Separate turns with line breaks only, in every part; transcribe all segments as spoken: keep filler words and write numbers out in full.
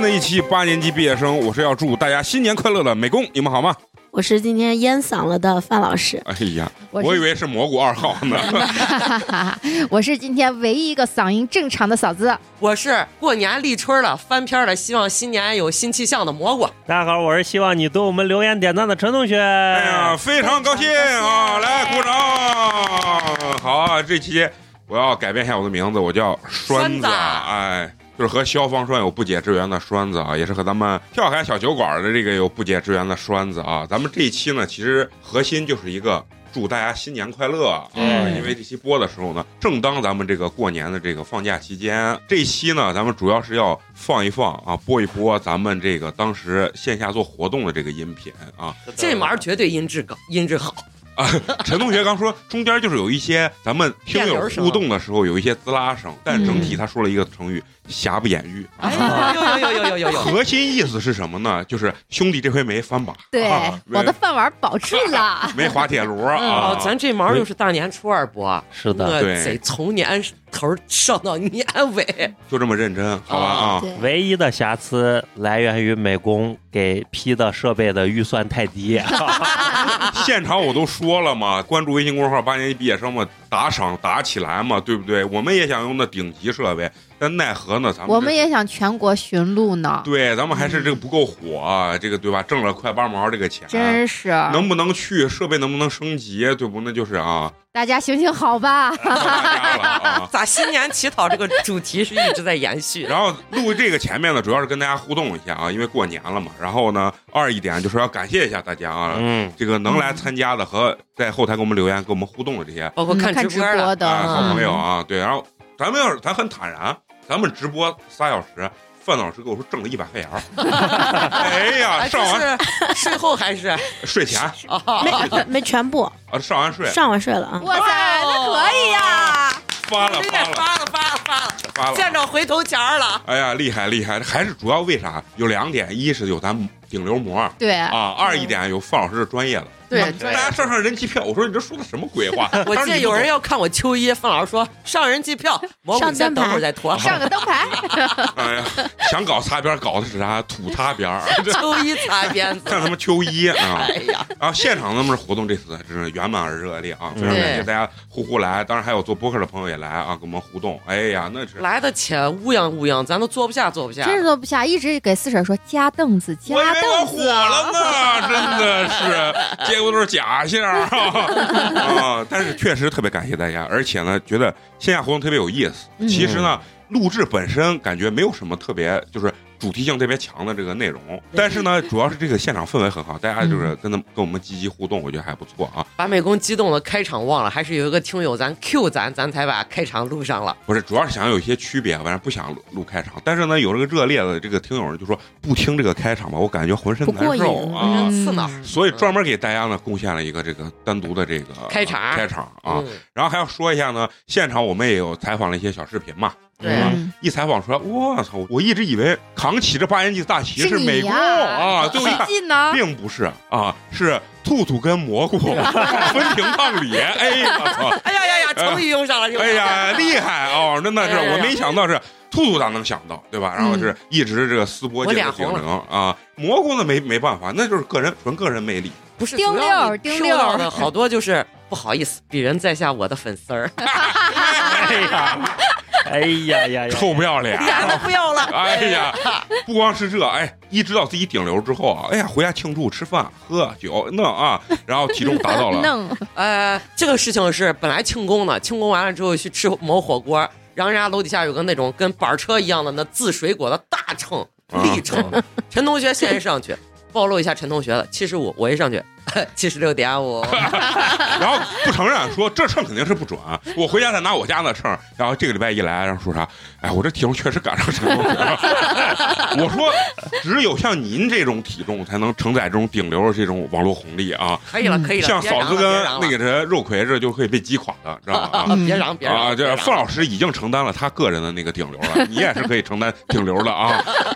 的一期八年级毕业生，我是要祝大家新年快乐的美工，你们好吗？
我是今天淹嗓了的范老师。
哎呀，我, 我以为是蘑菇二号呢。
我是今天唯一一个嗓音正常的嫂子。
我是过年立春了，翻篇了，希望新年有新气象的蘑菇。
大家好，我是希望你对我们留言点赞的陈同学。
哎呀，非常高兴啊！来鼓掌。好啊，这期我要改变一下我的名字，我叫栓子。哎。就是和消防栓有不解之缘的栓子啊，也是和咱们跳海小酒馆的这个有不解之缘的栓子啊。咱们这一期呢，其实核心就是一个祝大家新年快乐啊，嗯、因为这期播的时候呢，正当咱们这个过年的这个放假期间，这一期呢，咱们主要是要放一放啊，播一播咱们这个当时线下做活动的这个音频啊。
这码绝对音质高，音质好。
啊，陈同学刚说中间就是有一些咱们听友互动的时候有一些滋啦声，但整体他说了一个成语“瑕不掩瑜”。
哎呀，有有有有有有。
核心意思是什么呢？就是兄弟这回没翻把，
对，啊、我的饭碗保住了，
没滑铁卢啊、
哦！咱这毛又是大年初二播，
是的，
对，从年头上到年尾，
就这么认真，好吧啊！
唯一的瑕疵来源于美工给批的设备的预算太低。
现场我都说了嘛，关注微信公众号八年级毕业生嘛，打赏打起来嘛，对不对？我们也想用那顶级设备，但奈何呢？咱们
我们也想全国巡路呢。
对，咱们还是这个不够火、啊，这个对吧？挣了快八毛这个钱，
真是
能不能去设备能不能升级，对不？那就是啊。
大家行行好吧，
啊、
咋新年乞讨这个主题是一直在延续？
然后录这个前面呢，主要是跟大家互动一下啊，因为过年了嘛。然后呢，二一点就是要感谢一下大家啊，嗯，这个能来参加的和在后台给我们留言、给我们互动的这些，
包括看直播的、
的、
哎、好朋友啊，对。然后咱们要是咱很坦然，咱们直播仨小时。范老师跟我说挣了一百块钱，哎呀，上完
税后还是
税前
没没全部
啊，上完税
上完税了啊！
哇塞，那可以呀！
发了发了
发了发了发了
发了，
见着回头钱了！
哎呀，厉害厉害！还是主要为啥？有两点，一是有咱顶流膜，
对
啊，二一点有范老师的专业了。
对，
大家上上人机票，我说你这说的什么鬼话？
我记得有人要看我秋衣，范老师说上人机票，蘑菇先等会儿再脱，
上个灯牌。
哎呀，想搞擦边，搞的是啥？土擦边，
秋衣擦边子，
看他们秋衣啊！
哎呀，
然后现场咱们活动这次真是圆满而热烈啊！非常感谢大家呼呼来，当然还有做播客的朋友也来啊，跟我们互动。哎呀，那是
来的且乌泱乌泱，咱都坐不下，坐不下，
真是坐不下，一直给四婶说加凳子，加凳子，
我火了呢，真的是，结果都是假象。啊！但是确实特别感谢大家，而且呢，觉得线下活动特别有意思。
嗯、
其实呢，录制本身感觉没有什么特别，就是主题性特别强的这个内容。但是呢，主要是这个现场氛围很好，大家就是跟他们跟我们积极互动，我觉得还不错啊。
把美工激动的开场忘了，还是有一个听友咱 Q 咱，咱才把开场录上了。
不是，主要是想有一些区别，反正不想录录开场。但是呢，有这个热烈的这个听友就说不听这个开场吧，我感觉浑身难受啊，
刺挠。
所以专门给大家呢贡献了一个这个单独的这个
开场
开场啊。嗯、然后还要说一下呢，现场我们也有采访了一些小视频嘛。
对、
嗯，一采访出来，我操！我一直以为扛起这八年级的大旗是美工啊，最后一看并不是啊，是兔兔跟蘑菇分庭抗礼。哎呀，我操！
哎呀呀呀，成语用上了！
哎呀，厉害哦！真的是，我没想到是兔兔咋能想到，对吧？然后是一直这个丝波界的顶流啊，蘑菇呢没没办法，那就是个人纯个人魅力。
不是
丁六丁六
的好多就是不好意思，鄙人在下我的粉丝儿。
哎呀。哎呀呀呀！
臭不要脸，
脸都不要了！
哎呀，不光是这，哎，一知道自己顶流之后啊，哎呀，回家庆祝、吃饭、喝酒弄啊，然后体重达到了。
弄
呃，这个事情是本来庆功的，庆功完了之后去吃某火锅，然后人家楼底下有个那种跟板车一样的那自水果的大秤、立秤，啊、陈同学先上去。暴露一下陈同学了，七十五，我一上去七十六点五，
然后不承认，说这秤肯定是不准，我回家再拿我家那秤，然后这个礼拜一来，然后说啥？哎，我这体重确实赶上陈同学了。我说，只有像您这种体重才能承载这种顶流的这种网络红利啊！
可以了，可以了，
像嫂子跟那个人肉葵这就可以被击垮的，知道吗？
啊，别嚷别嚷
啊！这范老师已经承担了他个人的那个顶流了，你也是可以承担顶流的啊！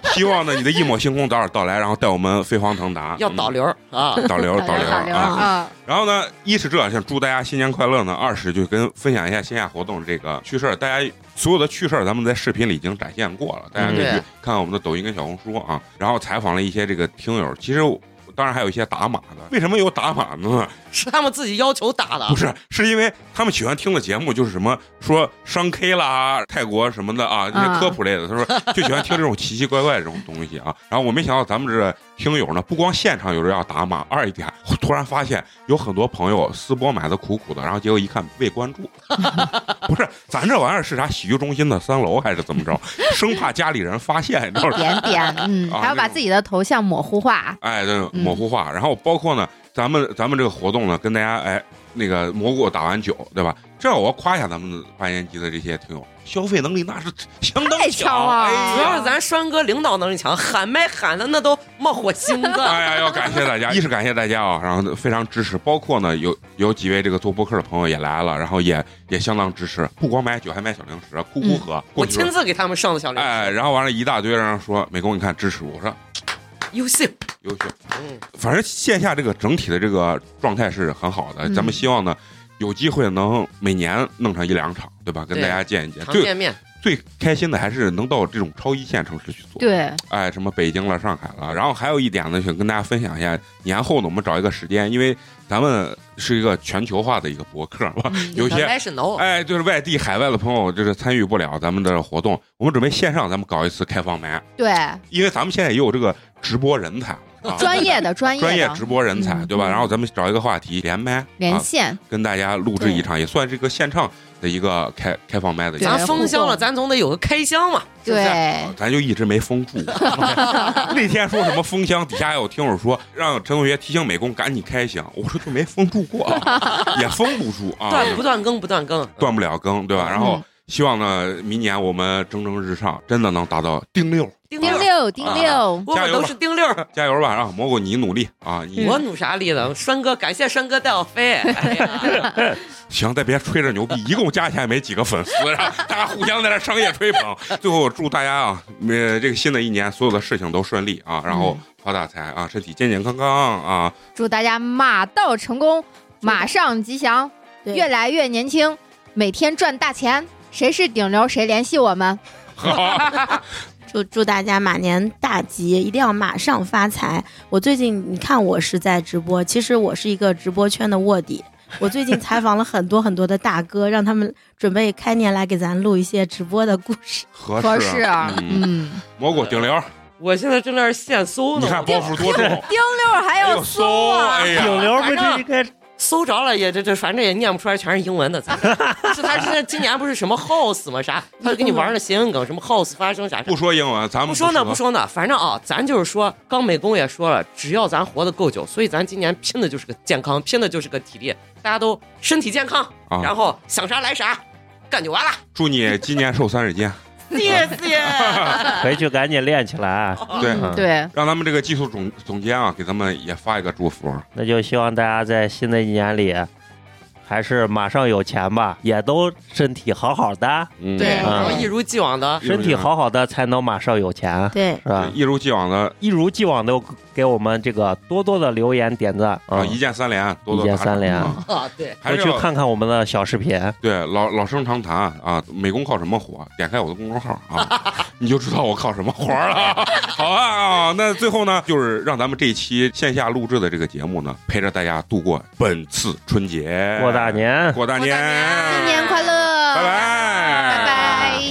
希望呢你的一抹星空早点到来，然后带我们飞黄腾达。
要导流啊，
导流导流
导流
啊。
啊！
然后呢，一是这，想祝大家新年快乐呢；二是就跟分享一下线下活动这个趣事儿。大家所有的趣事儿，咱们在视频里已经展现过了，大家可以看看我们的抖音跟小红书啊。然后采访了一些这个听友，其实当然还有一些打码的。为什么有打码呢？
是他们自己要求打的，
不是，是因为他们喜欢听的节目就是什么说商 K 啦、泰国什么的啊，这些科普类的。他说就喜欢听这种奇奇怪怪的这种东西啊。然后我没想到咱们这听友呢，不光现场有人要打码，二一点，我突然发现有很多朋友私播买的苦苦的，然后结果一看未关注，不是咱这玩意儿是啥洗浴中心的三楼还是怎么着？生怕家里人发现，你知道吗？
点点，嗯，还要把自己的头像模糊化。
哎，对，模糊化。然后包括呢。咱们咱们这个活动呢，跟大家哎那个蘑菇打完酒，对吧？这我要夸一下咱们八年级的这些听友，消费能力那是相当强
啊！
主要是咱栓哥领导能力强，喊麦喊的那都冒火星子。
哎呀，要感谢大家，一是感谢大家啊，然后非常支持，包括呢有有几位这个做播客的朋友也来了，然后也也相当支持，不光买酒还买小零食，哭哭喝。嗯、
我亲自给他们上的小零食。
哎，然后完了一大堆人说美工你看支持我，我说。
优秀，
优秀，嗯，反正线下这个整体的这个状态是很好的，嗯、咱们希望呢，有机会能每年弄上一两场，对吧？跟大家见一见，
常见面。
最开心的还是能到这种超一线城市去做，
对，
哎，什么北京了、上海了，然后还有一点呢，想跟大家分享一下，年后呢，我们找一个时间，因为咱们是一个全球化的一个博客吧，嗯、有些哎，就是外地、海外的朋友就是参与不了咱们的活动，我们准备线上咱们搞一次开放麦，
对，
因为咱们现在也有这个直播人才。啊、
专业的专业
专业直播人才，嗯、对吧？然后咱们找一个话题连麦
连线、啊，
跟大家录制一场，也算是一个现场的一个开开放麦的。
咱封箱了，咱总得有个开箱嘛，是不是？
对，
咱就一直没封住。那天说什么封箱，底下还有听友说让陈同学提醒美工赶紧开箱，我说就没封住过，也封不住啊，
断不断更不断更，
断不了更，对吧？然后。嗯希望呢，明年我们蒸蒸日上，真的能达到丁六，
丁六，丁六，
我们都是丁六，
加油吧！啊，蘑菇你努力啊！你
我努啥力了？栓哥，感谢栓哥带我飞。哎呀，
行，再别吹着牛逼，一共加起来没几个粉丝，然后大家互相在这商业吹捧。最后祝大家啊，呃，这个新的一年所有的事情都顺利啊，然后发大财啊，身体健健康康啊！
祝大家马到成功，马上吉祥，越来越年轻，每天赚大钱。谁是顶流谁联系我们。
祝祝大家马年大吉，一定要马上发财。我最近你看我是在直播，其实我是一个直播圈的卧底，我最近采访了很多很多的大哥，让他们准备开年来给咱录一些直播的故事，
合
适合适啊。
嗯，蘑菇顶流，
我现在正在现搜呢，
你看包袱多重，丁
溜还要搜啊，
哎呀，
顶流不是应该
搜着了也这这反正也念不出来，全是英文的。是他现在今年不是什么 house 吗？啥？他就给你玩那谐音梗，什么 house 发生啥？
不说英文，咱们
不说呢，不说呢。反正啊，咱就是说，刚美工也说了，只要咱活得够久，所以咱今年拼的就是个健康，拼的就是个体力，大家都身体健康，啊、然后想啥来啥，干就完了。
祝你今年瘦三十斤。
谢谢，
回去赶紧练起来。
对、
嗯、对，
让咱们这个技术总总监啊，给咱们也发一个祝福。
那就希望大家在新的一年里，还是马上有钱吧，也都身体好好的。
嗯、
对，然后一如既往的，
身体好好的才能马上有钱。
对，
是吧？
一如既往的，
一如既往的给我们这个多多的留言点赞啊！
一键三连，多多
一键三连
啊！对，
还是去看看我们的小视频。
对，老老生常谈啊，美工靠什么火？点开我的公众号啊，你就知道我靠什么活了。好啊，那最后呢，就是让咱们这一期线下录制的这个节目呢，陪着大家度过本次春节，
过大年，
过大年，
新年快乐，
拜拜，
拜拜。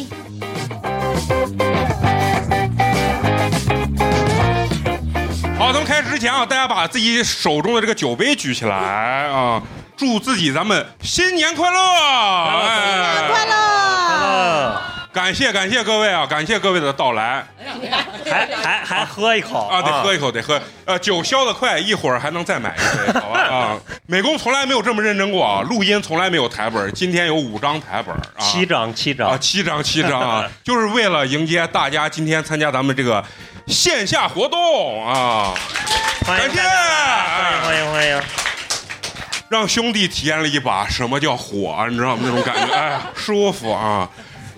好，咱们开始之前啊，大家把自己手中的这个酒杯举起来啊，祝自己咱们新年快乐！
新年快乐！
感谢感谢各位啊，感谢各位的到来。
还还还喝一口
啊，得喝一口，得喝。呃，酒消得快，一会儿还能再买一杯，好吧？啊，美工从来没有这么认真过啊，录音从来没有台本，今天有五张台本，啊、
七张七张
啊，七张七张啊，就是为了迎接大家今天参加咱们这个线下活动啊！
欢迎
感谢，
欢迎欢迎欢迎，
让兄弟体验了一把什么叫火，你知道吗？那种感觉，哎，舒服啊！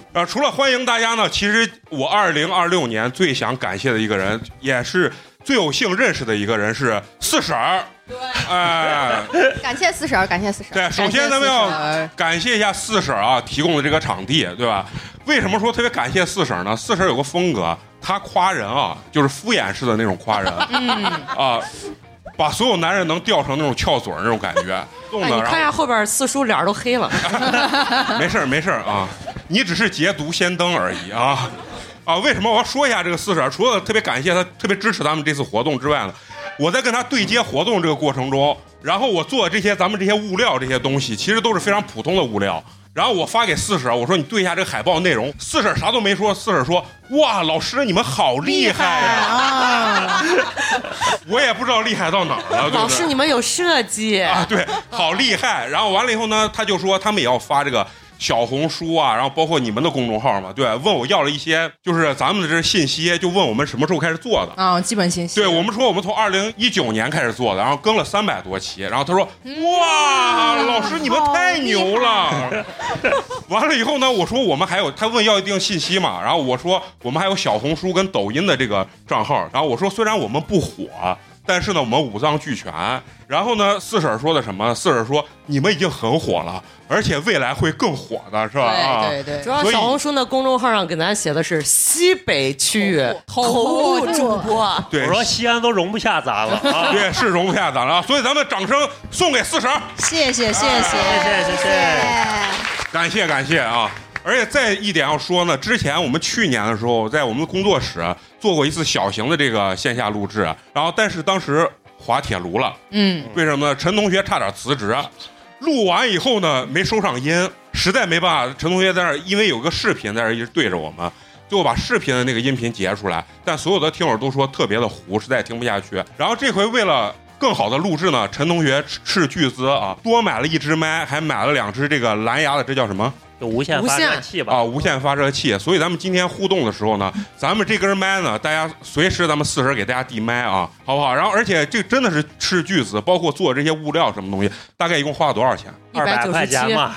呃，除了欢迎大家呢，其实我二零二六年最想感谢的一个人，也是最有幸认识的一个人是四婶儿。对，哎、
呃，感谢四婶儿，感谢四婶儿。
对，首先咱们要感谢一下四婶儿啊，提供的这个场地，对吧？为什么说特别感谢四婶儿呢？四婶儿有个风格，她夸人啊，就是敷衍式的那种夸人，嗯啊。把所有男人能吊成那种翘嘴那种感觉，动的。
哎、你看下后边四叔脸都黑了。
没事没事啊，你只是捷足先登而已啊啊！为什么我要说一下这个四婶？除了特别感谢他，特别支持咱们这次活动之外呢，我在跟他对接活动这个过程中，然后我做这些咱们这些物料这些东西，其实都是非常普通的物料。然后我发给四婶，我说你对一下这个海报内容。四婶啥都没说，四婶说：“哇，老师你们好厉害啊！”我也不知道厉害到哪儿了。对对
老师你们有设计
啊？对，好厉害。然后完了以后呢，他就说他们也要发这个小红书啊，然后包括你们的公众号嘛，对，问我要了一些就是咱们的这信息，就问我们什么时候开始做的
啊、哦，基本信息。
对，我们说我们从二零一九年开始做的，然后更了三百多期，然后他说、嗯、哇，老师你们太牛了。完了以后呢，我说我们还有，他问要一定信息嘛，然后我说我们还有小红书跟抖音的这个账号，然后我说虽然我们不火，但是呢我们五脏俱全。然后呢四婶说的什么？四婶说你们已经很火了，而且未来会更火的，是吧？
对对对。
主要小红书的公众号上给咱写的是西北区域头部主播。
对，
我说西安都容不下咱了啊。
对，是容不下咱了，所以咱们掌声送给四婶。
谢谢谢谢
谢谢谢谢，
感谢感谢啊！而且再一点要说呢，之前我们去年的时候在我们的工作室做过一次小型的这个线下录制，然后但是当时滑铁卢了，嗯，为什么呢？陈同学差点辞职，录完以后呢没收上音，实在没办法，陈同学在那儿因为有个视频在那儿一直对着我们，最后把视频的那个音频截出来，但所有的听友都说特别的糊，实在听不下去。然后这回为了更好的录制呢，陈同学斥巨资啊，多买了一支麦，还买了两只这个蓝牙的，这叫什么？
就无线发射器吧。
啊，无线发射器。所以咱们今天互动的时候呢，咱们这根麦呢，大家随时咱们四婶给大家递麦啊，好不好？然后而且这真的是斥巨资，包括做这些物料什么东西，大概一共花了多少钱？
二百块钱嘛。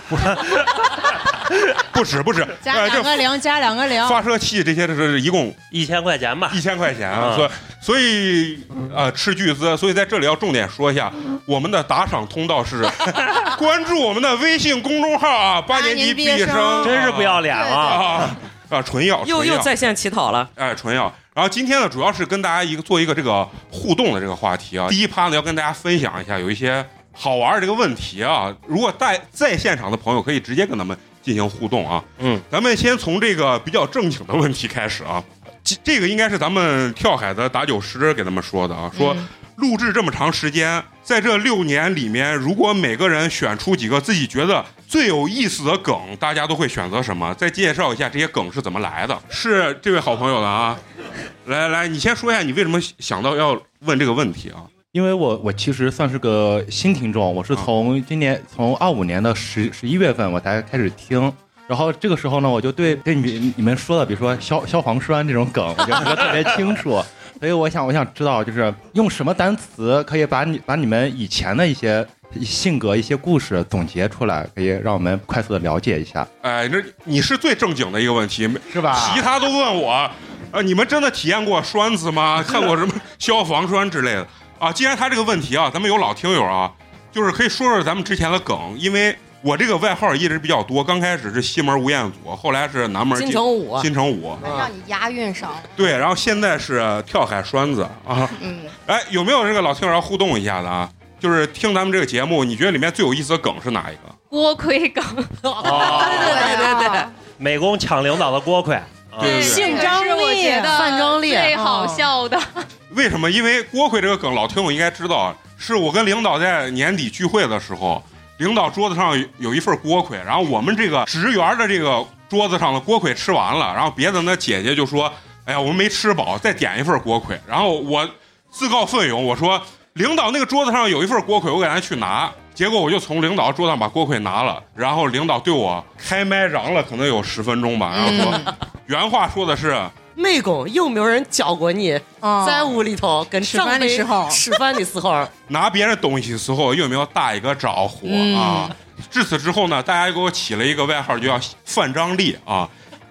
不止不止，
加两个零，加两个零。
发射器这些这是一共
一千块钱吧，
一千块钱啊，所以所以呃斥巨资，所以在这里要重点说一下，我们的打赏通道是关注我们的微信公众号啊，八年级毕业生，
真是不要脸啊
啊啊！纯要
又又在线乞讨了，
哎，纯要。然后今天呢，主要是跟大家一个做一个这个互动的这个话题啊。第一趴呢，要跟大家分享一下有一些好玩的这个问题啊。如果在在现场的朋友可以直接跟他们进行互动啊。嗯，咱们先从这个比较正经的问题开始啊。这这个应该是咱们跳海的打酒师给他们说的啊，说录制这么长时间，在这六年里面，如果每个人选出几个自己觉得最有意思的梗，大家都会选择什么？再介绍一下这些梗是怎么来的。是这位好朋友的啊，来来，你先说一下你为什么想到要问这个问题啊？
因为我我其实算是个新听众，我是从今年从二五年的十十一月份我大概开始听，然后这个时候呢，我就对对你你们说的，比如说消消防栓这种梗，我就不是特别清楚，所以我想我想知道，就是用什么单词可以把你把你们以前的一些性格、一些故事总结出来，可以让我们快速的了解一下。
哎，这你是最正经的一个问题，
是吧？
其他都问我，呃，你们真的体验过栓子吗？看过什么消防栓之类的？啊，既然他这个问题啊，咱们有老听友啊，就是可以说说咱们之前的梗，因为我这个外号一直比较多，刚开始是西门吴彦祖，后来是南门
金城武，
金城武，
让你押韵上。
对，然后现在是跳海栓子啊。嗯，哎，有没有这个老听友要互动一下的啊？就是听咱们这个节目，你觉得里面最有意思的梗是哪一个？
锅盔梗。
哦，对对对，
美工抢领导的锅盔。
对，
性张力，
范张力
最好笑的。
为什么？因为锅盔这个梗，老听友应该知道，是我跟领导在年底聚会的时候，领导桌子上有一份锅盔，然后我们这个职员的这个桌子上的锅盔吃完了，然后别的那姐姐就说：“哎呀，我们没吃饱，再点一份锅盔。”然后我自告奋勇，我说：“领导那个桌子上有一份锅盔，我给他去拿。”结果我就从领导桌上把锅盔拿了，然后领导对我开麦嚷了，可能有十分钟吧，然后说，嗯、原话说的是。
妹工有没有人教过你，哦、在屋里头跟
吃饭的时候，
吃饭的时候
拿别人东西的时候有没有打一个招呼、嗯、啊？至此之后呢，大家给我起了一个外号，就叫范张力啊。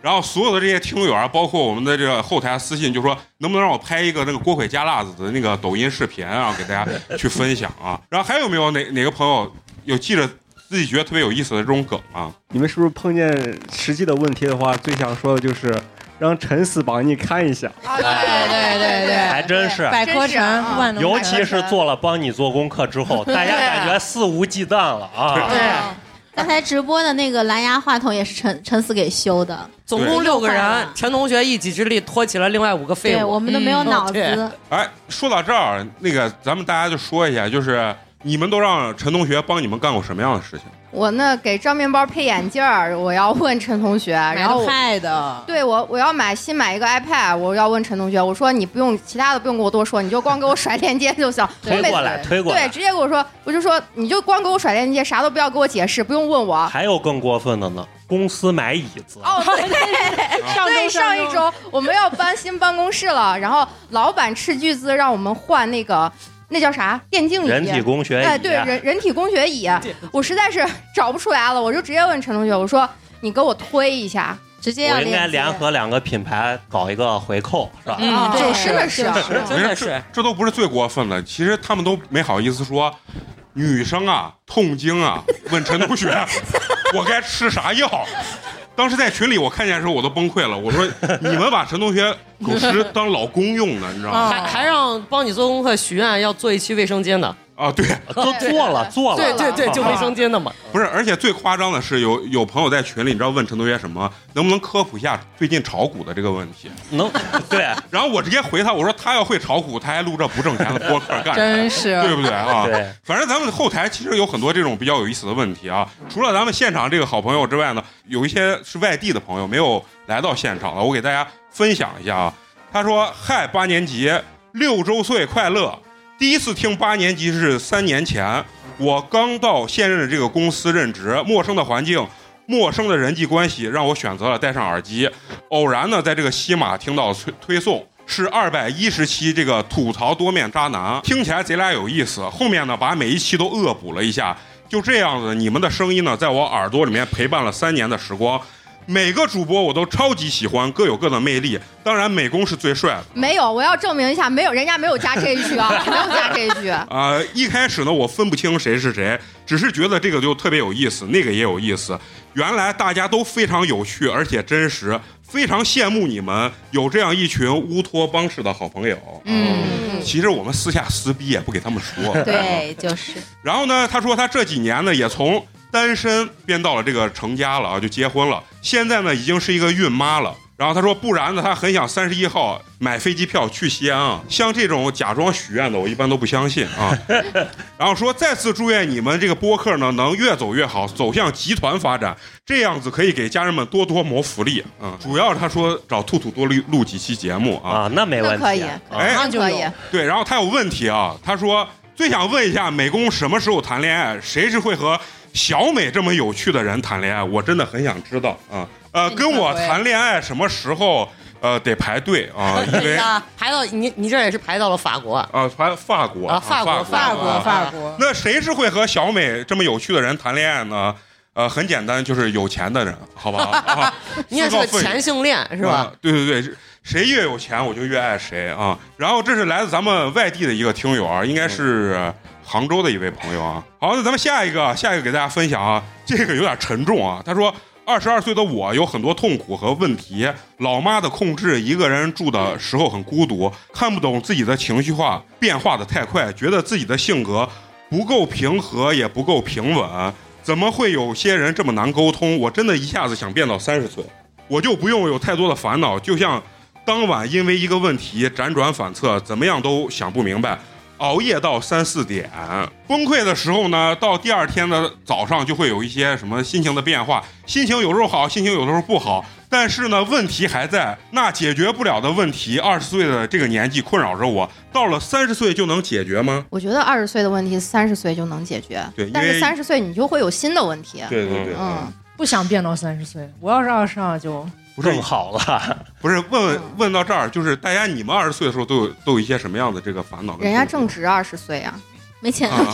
然后所有的这些听友啊，包括我们的这个后台私信，就说能不能让我拍一个那个锅盔加辣子的那个抖音视频啊，给大家去分享啊。然后还有没有哪哪个朋友有记着自己觉得特别有意思的这种梗啊？
你们是不是碰见实际的问题的话，最想说的就是让陈思帮你看一下？
啊，对对对对，
还真是
百科全万能，
尤其是做了帮你做功课之后，大家感觉肆无忌惮了啊！
对。
刚才直播的那个蓝牙话筒也是陈陈思给修的，
总共六个人，陈同学一己之力托起了另外五个废物。
对，我们都没有脑子。
嗯、
哎，说到这儿，那个咱们大家就说一下，就是你们都让陈同学帮你们干过什么样的事情？
我呢给张面包配眼镜儿，我要问陈同学，然后
iPad，
对我我要买新买一个 iPad， 我要问陈同学，我说你不用其他的不用跟我多说，你就光给我甩链接就行，
推过来推过来，
对，直接给我说，我就说你就光给我甩链接，啥都不要给我解释，不用问我。
还有更过分的呢，公司买椅子。
哦，对对，上一周我们要搬新办公室了，然后老板斥巨资让我们换那个。那叫啥？电竞椅，
人体工学椅。
哎，对，人人体工学椅，我实在是找不出来了，我就直接问陈同学，我说你给我推一下，直接要。
我应该联合两个品牌搞一个回扣，是吧？
嗯，就是真的是，
真的是，
这都不是最过分的，其实他们都没好意思说，女生啊，痛经啊，问陈同学，我该吃啥药？当时在群里我看见的时候我都崩溃了，我说你们把陈同学狗食当老公用的，你知道吗？
还还让帮你做功课许愿要做一期卫生间的
啊，对，
都做了做了，
对对对，就卫生间的嘛。
不是，而且最夸张的是有有朋友在群里，你知道问陈同学什么？能不能科普一下最近炒股的这个问题？
能，对。
然后我直接回他，我说他要会炒股，他还录这不挣钱的播客干啥？
真是，
对不对啊？
对。
反正咱们后台其实有很多这种比较有意思的问题啊。除了咱们现场这个好朋友之外呢，有一些是外地的朋友没有来到现场了，我给大家分享一下啊。他说：“嗨，八年级六周岁快乐！第一次听八年级是三年前，我刚到现任的这个公司任职，陌生的环境。”陌生的人际关系让我选择了戴上耳机，偶然呢，在这个西马听到推推送是二百一十期这个吐槽多面渣男，听起来贼拉有意思。后面呢，把每一期都恶补了一下，就这样子，你们的声音呢，在我耳朵里面陪伴了三年的时光。每个主播我都超级喜欢，各有各的魅力。当然，美工是最帅的。
没有，我要证明一下，没有，人家没有加这一句啊，没有加这一句。
啊、呃，一开始呢，我分不清谁是谁，只是觉得这个就特别有意思，那个也有意思。原来大家都非常有趣，而且真实，非常羡慕你们有这样一群乌托邦式的好朋友。
嗯，
其实我们私下撕逼也不给他们说。
对，就是。
然后呢，他说他这几年呢，也从单身变到了这个成家了啊，就结婚了。现在呢，已经是一个孕妈了。然后他说，不然呢，他很想三十一号买飞机票去西安啊。像这种假装许愿的，我一般都不相信啊。然后说，再次祝愿你们这个播客呢，能越走越好，走向集团发展，这样子可以给家人们多多谋福利啊。主要是他说找兔兔多录录几期节目啊，
啊，那没问题，
可以，
哎，
那就可以。
对，然后他有问题啊，他说最想问一下美工什么时候谈恋爱，谁是会和小美这么有趣的人谈恋爱？我真的很想知道啊。呃，跟我谈恋爱什么时候？呃，得排队啊，因为
排到你你这也是排到了法国啊，
呃，排法国
啊，法国
法国法国。
那谁是会和小美这么有趣的人谈恋爱呢？呃，很简单，就是有钱的人，好吧？啊，
你也是个钱性恋是吧？
啊？对对对，谁越有钱我就越爱谁啊。然后这是来自咱们外地的一个听友啊，应该是杭州的一位朋友啊。好，那咱们下一个，下一个给大家分享啊，这个有点沉重啊。他说，二十二岁的我有很多痛苦和问题，老妈的控制，一个人住的时候很孤独，看不懂自己的情绪化变化的太快，觉得自己的性格不够平和，也不够平稳。怎么会有些人这么难沟通？我真的一下子想变到三十岁，我就不用有太多的烦恼，就像当晚因为一个问题辗转反侧，怎么样都想不明白，熬夜到三四点，崩溃的时候呢，到第二天的早上就会有一些什么心情的变化，心情有时候好，心情有时候不好，但是呢，问题还在，那解决不了的问题，二十岁的这个年纪困扰着我，到了三十岁就能解决吗？
我觉得二十岁的问题三十岁就能解决，
对，
但是三十岁你就会有新的问题。
对对对，
嗯，
不想变到三十岁，我要是二十二就
不是
更好了。
不是问问问到这儿，就是大家你们二十岁的时候都有都有一些什么样的这个烦恼？
人家正值二十岁啊，
没钱。
啊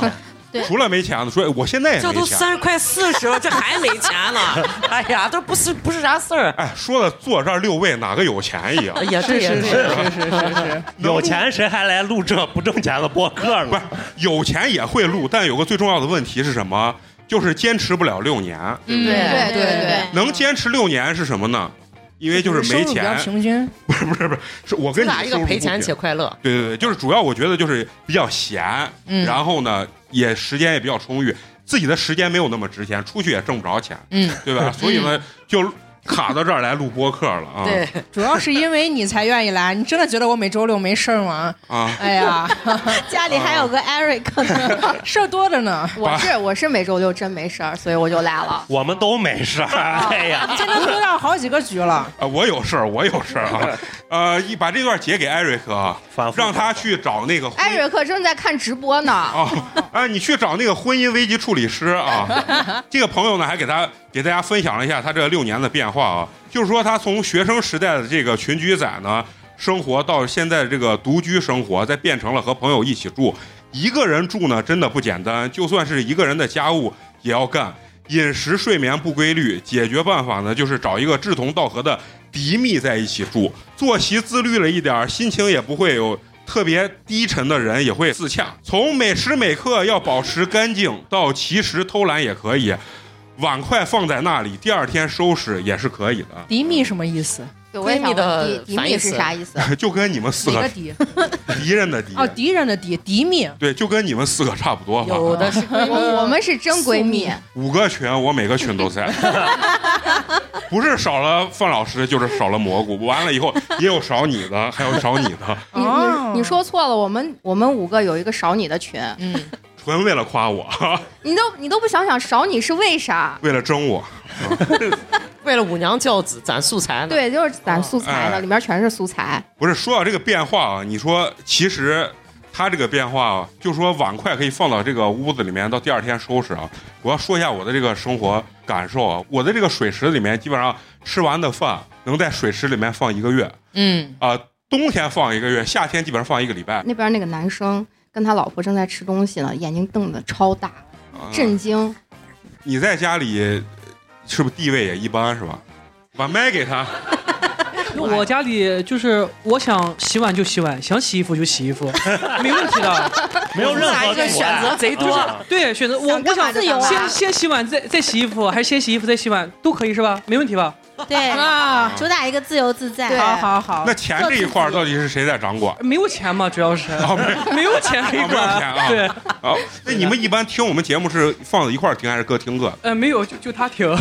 除了没钱的说，我现在也
这都
没钱。
三十快四十了，这还没钱呢？哎呀，这不是不是啥事儿。
哎，说的坐这儿六位哪个有钱一样？
哎呀，这也
是是是是是是，
有钱谁还来录这不挣钱的播客呢？
不是，有钱也会录，但有个最重要的问题是什么？就是坚持不了六年。
嗯，
对
对
对对，
能坚持六年是什么呢？因为就是没钱，
平均
不是不是不是，是我跟你
哪一个赔钱且快乐？
对对对，就是主要我觉得就是比较闲，
嗯、
然后呢也时间也比较充裕，自己的时间没有那么值钱，出去也挣不着钱，
嗯，
对吧？所以呢就卡到这儿来录播客了啊。
对，
主要是因为你才愿意来，你真的觉得我每周六没事儿吗？
啊，
哎呀，
家里还有个 Eric 呢，
事儿多着呢。
我是我是每周六真没事儿，所以我就来了。
我们都没事儿。哎呀，
今天都让好几个局了。
啊，我有事儿，我有事儿啊。呃，一把这段截给艾瑞克啊，让他去找那个
艾瑞克正在看直播呢。
啊，哎，你去找那个婚姻危机处理师啊。这个朋友呢，还给他给大家分享了一下他这六年的变化啊，就是说他从学生时代的这个群居仔呢生活，到现在这个独居生活，再变成了和朋友一起住。一个人住呢，真的不简单，就算是一个人的家务也要干。饮食睡眠不规律，解决办法呢就是找一个志同道合的敌蜜在一起住，作息自律了一点，心情也不会有特别低沉的人也会自洽。从每时每刻要保持干净，到其实偷懒也可以，碗筷放在那里，第二天收拾也是可以的。
敌蜜什么意思？
对，我也想
闺蜜的
问敌敌蜜是啥意思？
就跟你们四个
哪个敌？
敌人的敌
哦，敌人的敌，敌蜜。
对，就跟你们四个差不多吧。
有的是闺蜜，
我我们是真闺蜜。
五个群，我每个群都在，不是少了范老师，就是少了蘑菇。完了以后也有少你的，还有少你的。
你
哦
你你说错了，我们我们五个有一个少你的群，
嗯，
纯为了夸我，
你都你都不想想少你是为啥？
为了争我。
为了五娘教子攒素材呢。
对，就是攒素材
哎
的，里面全是素材。
不是说到这个变化啊，你说其实他这个变化啊，就说碗筷可以放到这个屋子里面，到第二天收拾啊。我要说一下我的这个生活感受啊，我的这个水池里面基本上吃完的饭能在水池里面放一个月，
嗯
啊、呃，冬天放一个月，夏天基本上放一个礼拜。
那边那个男生跟他老婆正在吃东西呢，眼睛瞪得超大，
啊
震惊。
你在家里是不是地位也一般是吧？把麦给他。
我家里就是我想洗碗就洗碗，想洗衣服就洗衣服，没问题的，
没有任何
一个选择贼多。
对，选择我
想干嘛
我想
就干嘛
先先洗碗再再洗衣服，还是先洗衣服再洗碗都可以是吧？没问题吧？
对
啊，
主打一个自由自在。
对
好好好
那。钱这一块儿到底是谁在掌管？
没有钱嘛，主要是
啊，没
没有钱可以
啊没有
管。
钱啊
对，
啊，那你们一般听我们节目是放在一块儿听，还是各听各的？
呃，没有，就就他听。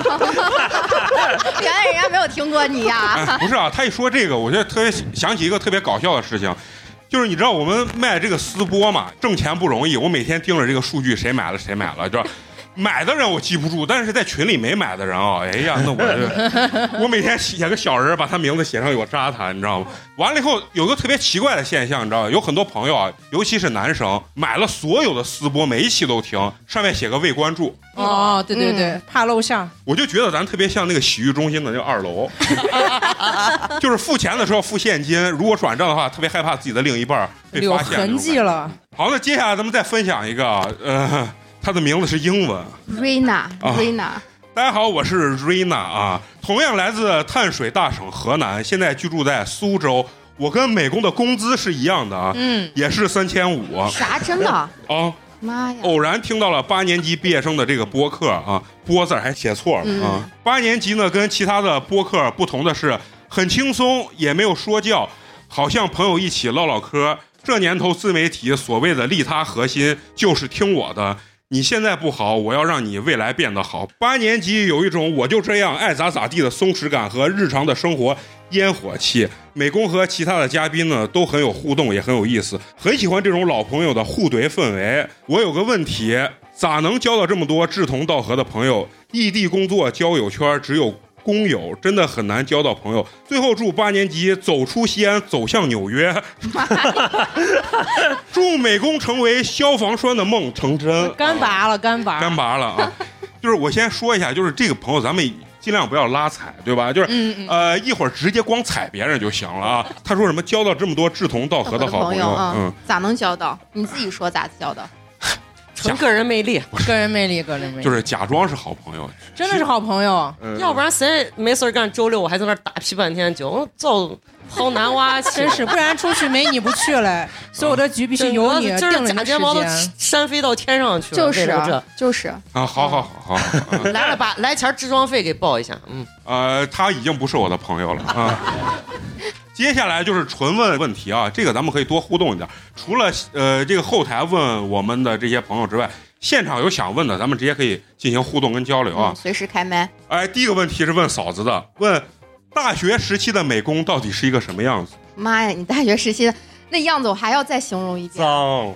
原来人家没有听过你呀、
哎，不是啊，他一说这个，我就特别想起一个特别搞笑的事情，就是你知道我们卖这个私播嘛，挣钱不容易，我每天盯着这个数据，谁买了谁买了，就买的人我记不住，但是在群里没买的人啊，哎呀，那我就我每天写个小人，把他名字写上有扎他，你知道吗？完了以后有个特别奇怪的现象，你知道吗？有很多朋友啊，尤其是男生，买了所有的私播，每一期都听，上面写个未关注。
哦，对对对，怕露相。
我就觉得咱特别像那个洗浴中心的那个二楼，就是付钱的时候付现金，如果转账的话，特别害怕自己的另一半被
有
发现。
痕迹了。
好，那接下来咱们再分享一个啊，呃，他的名字是英文。
Rina Rina，、
大家好，我是 Rina 啊，同样来自碳水大省河南，现在居住在苏州。我跟美工的工资是一样的啊，
嗯，
也是三千五
啥真的？
啊。
妈呀！
偶然听到了八年级毕业生的这个播客啊，播字还写错了啊。
嗯、
八年级呢，跟其他的播客不同的是，很轻松，也没有说教，好像朋友一起唠唠嗑。这年头自媒体所谓的利他核心就是听我的，你现在不好，我要让你未来变得好。八年级有一种我就这样爱咋咋地的松弛感和日常的生活烟火气。美工和其他的嘉宾呢都很有互动，也很有意思，很喜欢这种老朋友的互怼氛围。我有个问题，咋能交到这么多志同道合的朋友？异地工作交友圈只有工友，真的很难交到朋友。最后祝八年级走出西安，走向纽约。祝美工成为消防栓的梦成真。
干拔了，干拔，
干拔了啊！就是我先说一下，就是这个朋友咱们尽量不要拉踩，对吧？就是、
嗯嗯、
呃一会儿直接光踩别人就行了啊。他说什么交到这么多志同道合的好朋友，
啊、
嗯，
咋能交到？你自己说咋交到？
纯个人魅力，
个人魅力，个人魅力，
就是假装是好朋友，
真的是好朋友。
嗯、
要不然谁没事干周六我还在那打屁半天酒，造好男娃，
真是，不然出去没你不去了，所有的局必须有你定了
假睫毛都扇飞到天上去了，
就是这就是
啊，好好好好，好
来了把来钱置装费给报一下，嗯，
呃，他已经不是我的朋友了啊。接下来就是纯问问题啊，这个咱们可以多互动一点。除了呃这个后台问我们的这些朋友之外，现场有想问的，咱们直接可以进行互动跟交流啊，
嗯、随时开麦。
哎，第一个问题是问嫂子的，问大学时期的美工到底是一个什么样子？
妈呀，你大学时期的那样子，我还要再形容一遍。
脏，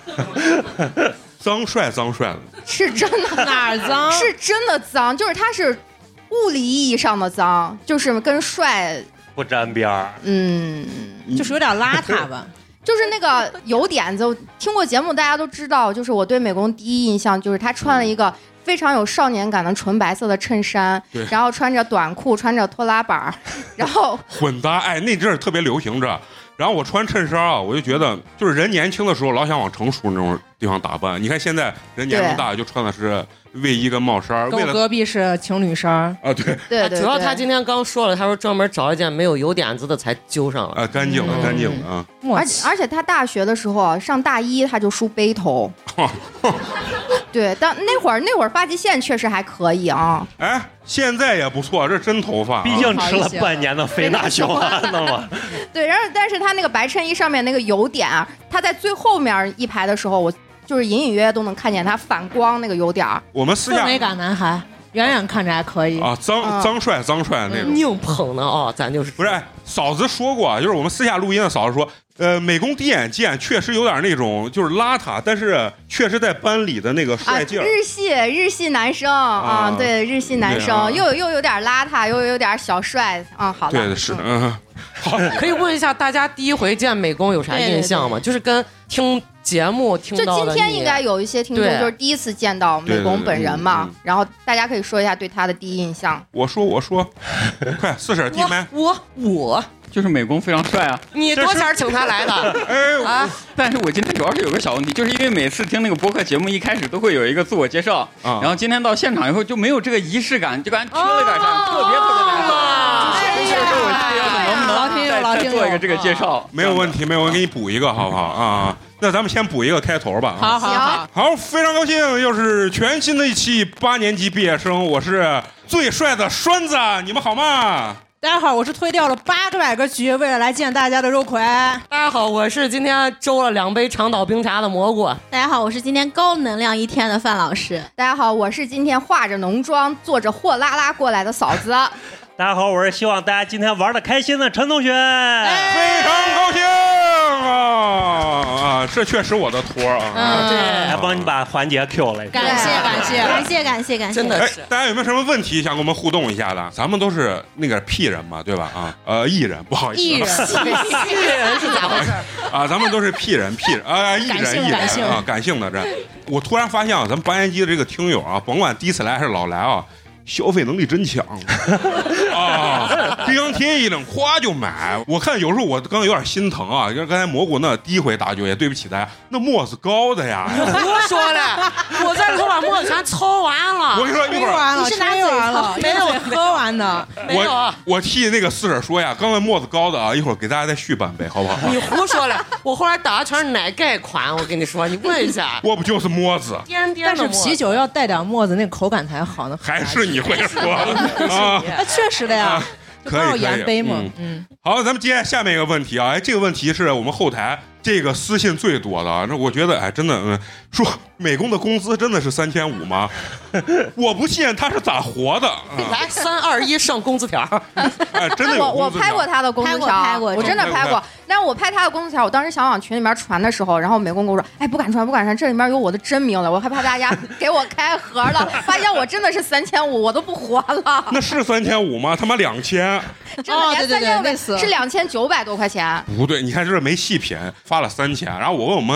脏帅脏帅的，
是真的
哪儿脏？
是真的脏，就是它是物理意义上的脏，就是跟帅。
不沾边儿，
嗯，
就是有点邋遢吧，
就是那个有点子。听过节目大家都知道，就是我对美工第一印象就是他穿了一个非常有少年感的纯白色的衬衫，然后穿着短裤，穿着拖拉板，然后
混搭。哎，那阵儿特别流行着。然后我穿衬衫啊，我就觉得就是人年轻的时候老想往成熟那种地方打扮。你看现在人年龄大就穿的是卫衣跟帽衫，
跟我隔壁是情侣衫
啊，对
对对。
主要他今天刚说了，他说专门找一件没有油点子的才揪上了，
啊，干净了，干净了啊。
而且而且他大学的时候上大一他就梳背头，对，但那会儿那会儿发际线确实还可以啊。
哎，现在也不错，这真头发，
毕竟吃了半年的非那雄胺了嘛。
对，然后但是他那个白衬衣上面那个油点啊，他在最后面一排的时候，我就是隐隐约约都能看见他反光那个油点。
我们私下
氛围感男孩，远远看着还可以
啊，脏脏帅脏帅那种。
硬捧的啊，咱就是
不是？嫂子说过，就是我们私下录音的嫂子说。呃，美工第一眼见确实有点那种就是邋遢，但是确实在班里的那个帅劲儿、
啊。日系日系男生啊，啊对，日系男生、啊、又又有点邋遢，又有点小帅啊。好了，
对，是的，嗯，好。
可以问一下大家第一回见美工有啥印象吗？对对对，就是跟听节目听到的。
就今天应该有一些听众就是第一次见到美工本人嘛，对对对，然后大家可以说一下对他的第一印象。
我说，我说，快四婶递麦。
我我。
就是美工非常帅啊！
你多钱请他来的？
哎
啊！但是我今天主要是有个小问题，就是因为每次听那个播客节目一开始都会有一个自我介绍，啊、然后今天到现场以后就没有这个仪式感，就感觉缺了点啥，哦、特别特别难受。所以说我今天能不能再再做一个这个介绍？
没有问题，没有问题，我给你补一个好不好啊？那咱们先补一个开头吧。
好好好，
好，非常高兴，又是全新的一期八年级毕业生，我是最帅的栓子，你们好吗？
大家好，我是推掉了八个百个局，为了来见大家的肉葵。大
家好，我是今天周了两杯长岛冰茶的蘑菇。
大家好，我是今天高能量一天的范老师。
大家好，我是今天化着浓妆、坐着货拉拉过来的嫂子。
大家好，我是希望大家今天玩的开心的陈同学。
哎、非常高兴啊啊！这确实我的托啊，
嗯，对，还帮你把环节 Q 了。
感谢感谢
感谢感谢感谢，
真的是。
大家有没有什么问题想跟我们互动一下的？咱们都是那个屁人嘛，对吧？啊，呃，艺人，不好意思，
艺人，
艺人是咋回事
啊？咱们都是屁人，屁人啊，艺人，艺人啊，感性的这。我突然发现啊，咱们八年级的这个听友啊，甭管第一次来还是老来啊。消费能力真强啊！冰箱贴一领，咵就买。我看有时候我刚刚有点心疼啊，像刚才蘑菇那第一回打酒，也对不起大家，那沫子高的呀。
我说了，我在里头把沫子全抽完了。
我跟你说，一会儿
你是拿嘴了，没有喝完的。
我我替那个四婶说呀，刚才沫子高的啊，一会儿给大家再续半杯，好不好？
你胡说了，我后来打的全是奶盖款，我跟你说，你问一下。
我不就是沫子？
颠颠的沫子。
但是啤酒要带点沫子，那个口感才好呢。
还是你。你会说啊？
确实的呀，
啊、可以可以。
盐杯嘛，
嗯嗯。好，咱们接下面一个问题啊，哎，这个问题是我们后台这个私信最多的啊，那我觉得哎，真的，嗯，说美工的工资真的是三千五吗？我不信他是咋活的。
嗯、来，三二一，上工资条。
哎，真的有
我我拍过他的工资条，
拍过，
我真的拍过。但是我拍他的工资条，我当时想往群里面传的时候，然后美工跟我说：“哎，不敢传，不敢传，这里面有我的真名了，我害怕大家给我开盒了，发现我真的是三千五，我都不活了。”
那是三千五吗？他妈两千！
真的，连三千五是两千九百多块钱。
不对，你看这没细品，发了三千，然后我问我们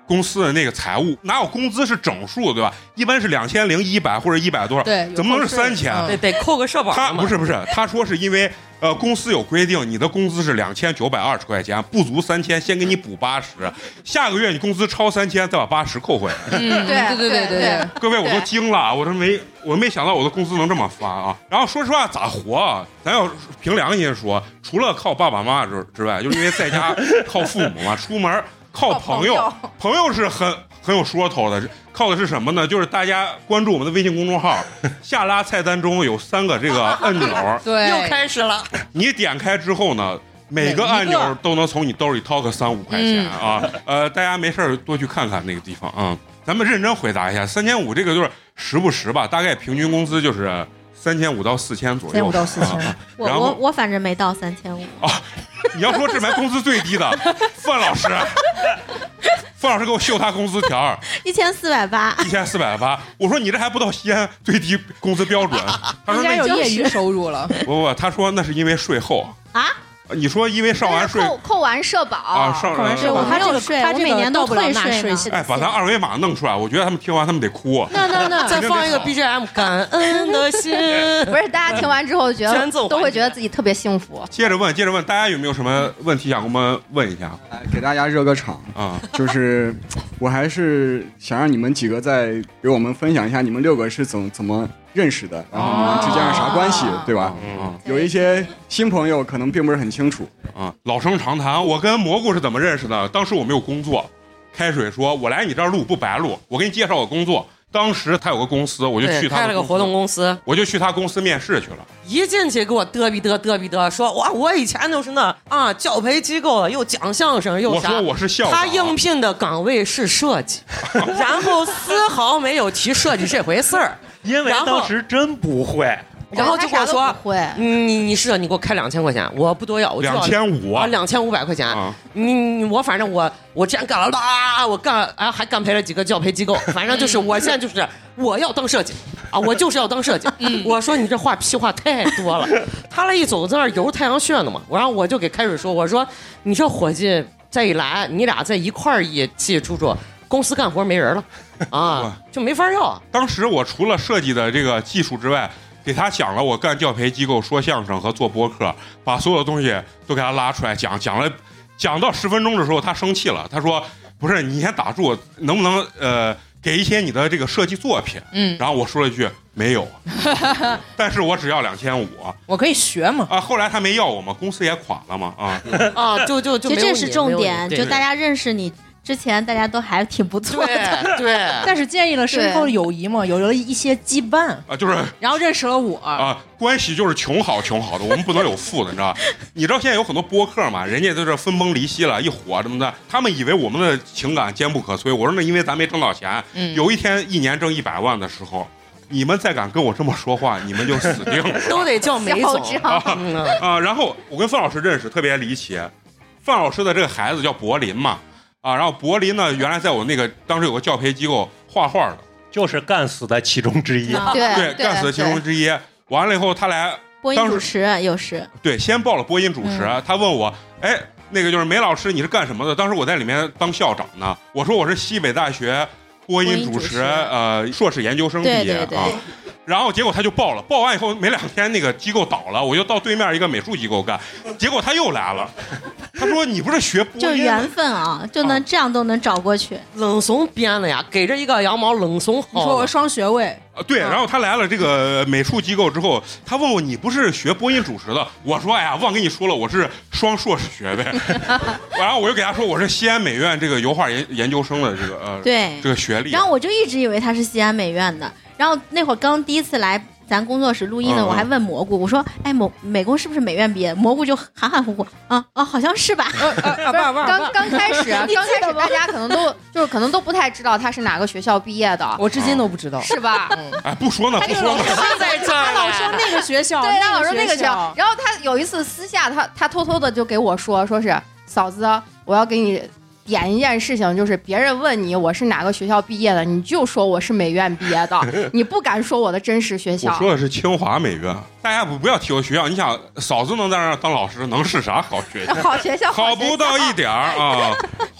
公司的那个财务，哪有工资是整数对吧？一般是两千零一百或者一百多少，
对，
怎么能是三千？
得得扣个社保。
他不是不是，他说是因为呃公司有规定，你的工资是两千九百二十块钱，不足三千，先给你补八十，下个月你工资超三千，再把八十扣回来。
嗯，对对对对对。
各位我都惊了，我都没我没想到我的工资能这么发啊！然后说实话，咋活啊？咱要凭良心说，除了靠爸爸妈妈之之外，就是因为在家靠父母嘛，出门靠朋友，朋友是很很有说头的。靠的是什么呢？就是大家关注我们的微信公众号，下拉菜单中有三个这个按钮，
对，
又开始了。
你点开之后呢，每个按钮都能从你兜里掏个三五块钱啊。嗯、呃，大家没事多去看看那个地方啊、嗯。咱们认真回答一下，三千五这个就是实不实吧？大概平均工资就是三千五到四千左右。
三五到四千。
啊、
我我我反正没到三千五
啊。你要说这边工资最低的范老师，范老师给我秀他工资条，
一千四百八，
一千四百八。我说你这还不到西安最低工资标准。他说
人家有业余收入了。
不不，他说那是因为税后
啊。
你说因为上完税
扣扣完社保
啊，上
完税，我
没有税，我每年都退税。
哎，把咱二维码弄出来，我觉得他们听完他们得哭。
那那那，
再放一个 B G M， 感恩的心。
不是，大家听完之后觉得都会觉得自己特别幸福。
接着问，接着问，大家有没有什么问题想跟我们问一下？
来给大家热个场
啊！
就是我还是想让你们几个再给我们分享一下你们六个是怎怎么认识的，然后你们之间是啥关系，哦、对吧？
嗯，
有一些新朋友可能并不是很清楚
啊。老生常谈，我跟蘑菇是怎么认识的？当时我没有工作，开水说：“我来你这儿录不白录，我给你介绍个工作。”当时他有个公司，我就去他
开了个活动公司，
我就去他公司面试去了。
一进去给我嘚逼嘚嘚逼嘚，说哇，我以前就是那啊教培机构又讲相声又啥。
我说我是校长。
他应聘的岗位是设计，然后丝毫没有提设计这回事儿，
因为当时真不会。
然后就跟我说，
你
你你是你给我开两千块钱，我不多要，我
两千五
啊，两千五百块钱。啊、你你我反正我我之前干了啦，我干啊还干培了几个教培机构，反正就是我现在就是我要当设计啊，我就是要当设计。嗯、我说你这话屁话太多了，他那一走在那儿有太阳穴呢嘛，然后我就给开水说，我说你这伙计再一来，你俩在一块儿一起处处，公司干活没人了啊，就没法要。
当时我除了设计的这个技术之外。给他讲了我干教培机构说相声和做播客，把所有的东西都给他拉出来讲，讲了讲到十分钟的时候，他生气了，他说：“不是，你先打住，能不能呃给一些你的这个设计作品？”嗯，然后我说了一句：“没有，但是我只要两千五，
我可以学嘛。”
啊，后来他没要我嘛，公司也垮了嘛，啊
啊，就就就
其实这是重点，就大家认识你。之前大家都还挺不错的，
对，对
但是建立了深厚的友谊嘛，有了一些羁绊
啊，就是，
然后认识了我
啊，关系就是穷好穷好的，我们不能有负的，你知道？你知道现在有很多播客嘛，人家就是分崩离析了，一火什么的，他们以为我们的情感坚不可摧。我说那因为咱没挣到钱，嗯、有一天一年挣一百万的时候。你们再敢跟我这么说话，你们就死定了。
都得叫梅总
啊、啊！然后我跟范老师认识特别离奇，范老师的这个孩子叫柏林嘛。啊，然后柏林呢，原来在我那个当时有个教培机构画画的，
就是干死的其中之一。
啊、
对,
对，
干死的其中之一。完了以后，他来
播音主持，又是
对，先报了播音主持。嗯、他问我，哎，那个就是梅老师，你是干什么的？当时我在里面当校长呢。我说我是西北大学播音主持，主持呃，硕士研究生毕业
对对对
啊。然后结果他就报了，报完以后没两天那个机构倒了，我就到对面一个美术机构干，结果他又来了，他说你不是学播音，
就缘分啊，就能这样都能找过去，
冷怂编的呀，给着一个羊毛冷怂好，
你说我双学位。
啊，对，然后他来了这个美术机构之后，他问我你不是学播音主持的？我说哎呀，忘跟你说了，我是双硕士学位。然后我又给他说我是西安美院这个油画研研究生的这个呃
对
这个学历。
然后我就一直以为他是西安美院的。然后那会儿刚第一次来咱工作室录音的，嗯、我还问蘑菇，我说：“哎，某美工是不是美院毕业？”蘑菇就含含糊糊，啊啊，好像是吧。
刚刚开始，刚开始大家可能都就是可能都不太知道他是哪个学校毕业的，
我至今都不知道，
是吧？
哎，不说呢，不说呢，
他在这儿，他老说那个学校，
对，他老说那个学校。然后他有一次私下，他他偷偷的就给我说，说是嫂子，我要给你。点一件事情，就是别人问你我是哪个学校毕业的，你就说我是美院毕业的，你不敢说我的真实学校。
我说的是清华美院，大家不不要提我学校。你想，嫂子能在那儿当老师，能是啥好学校？
好学校，
好不到一点儿啊！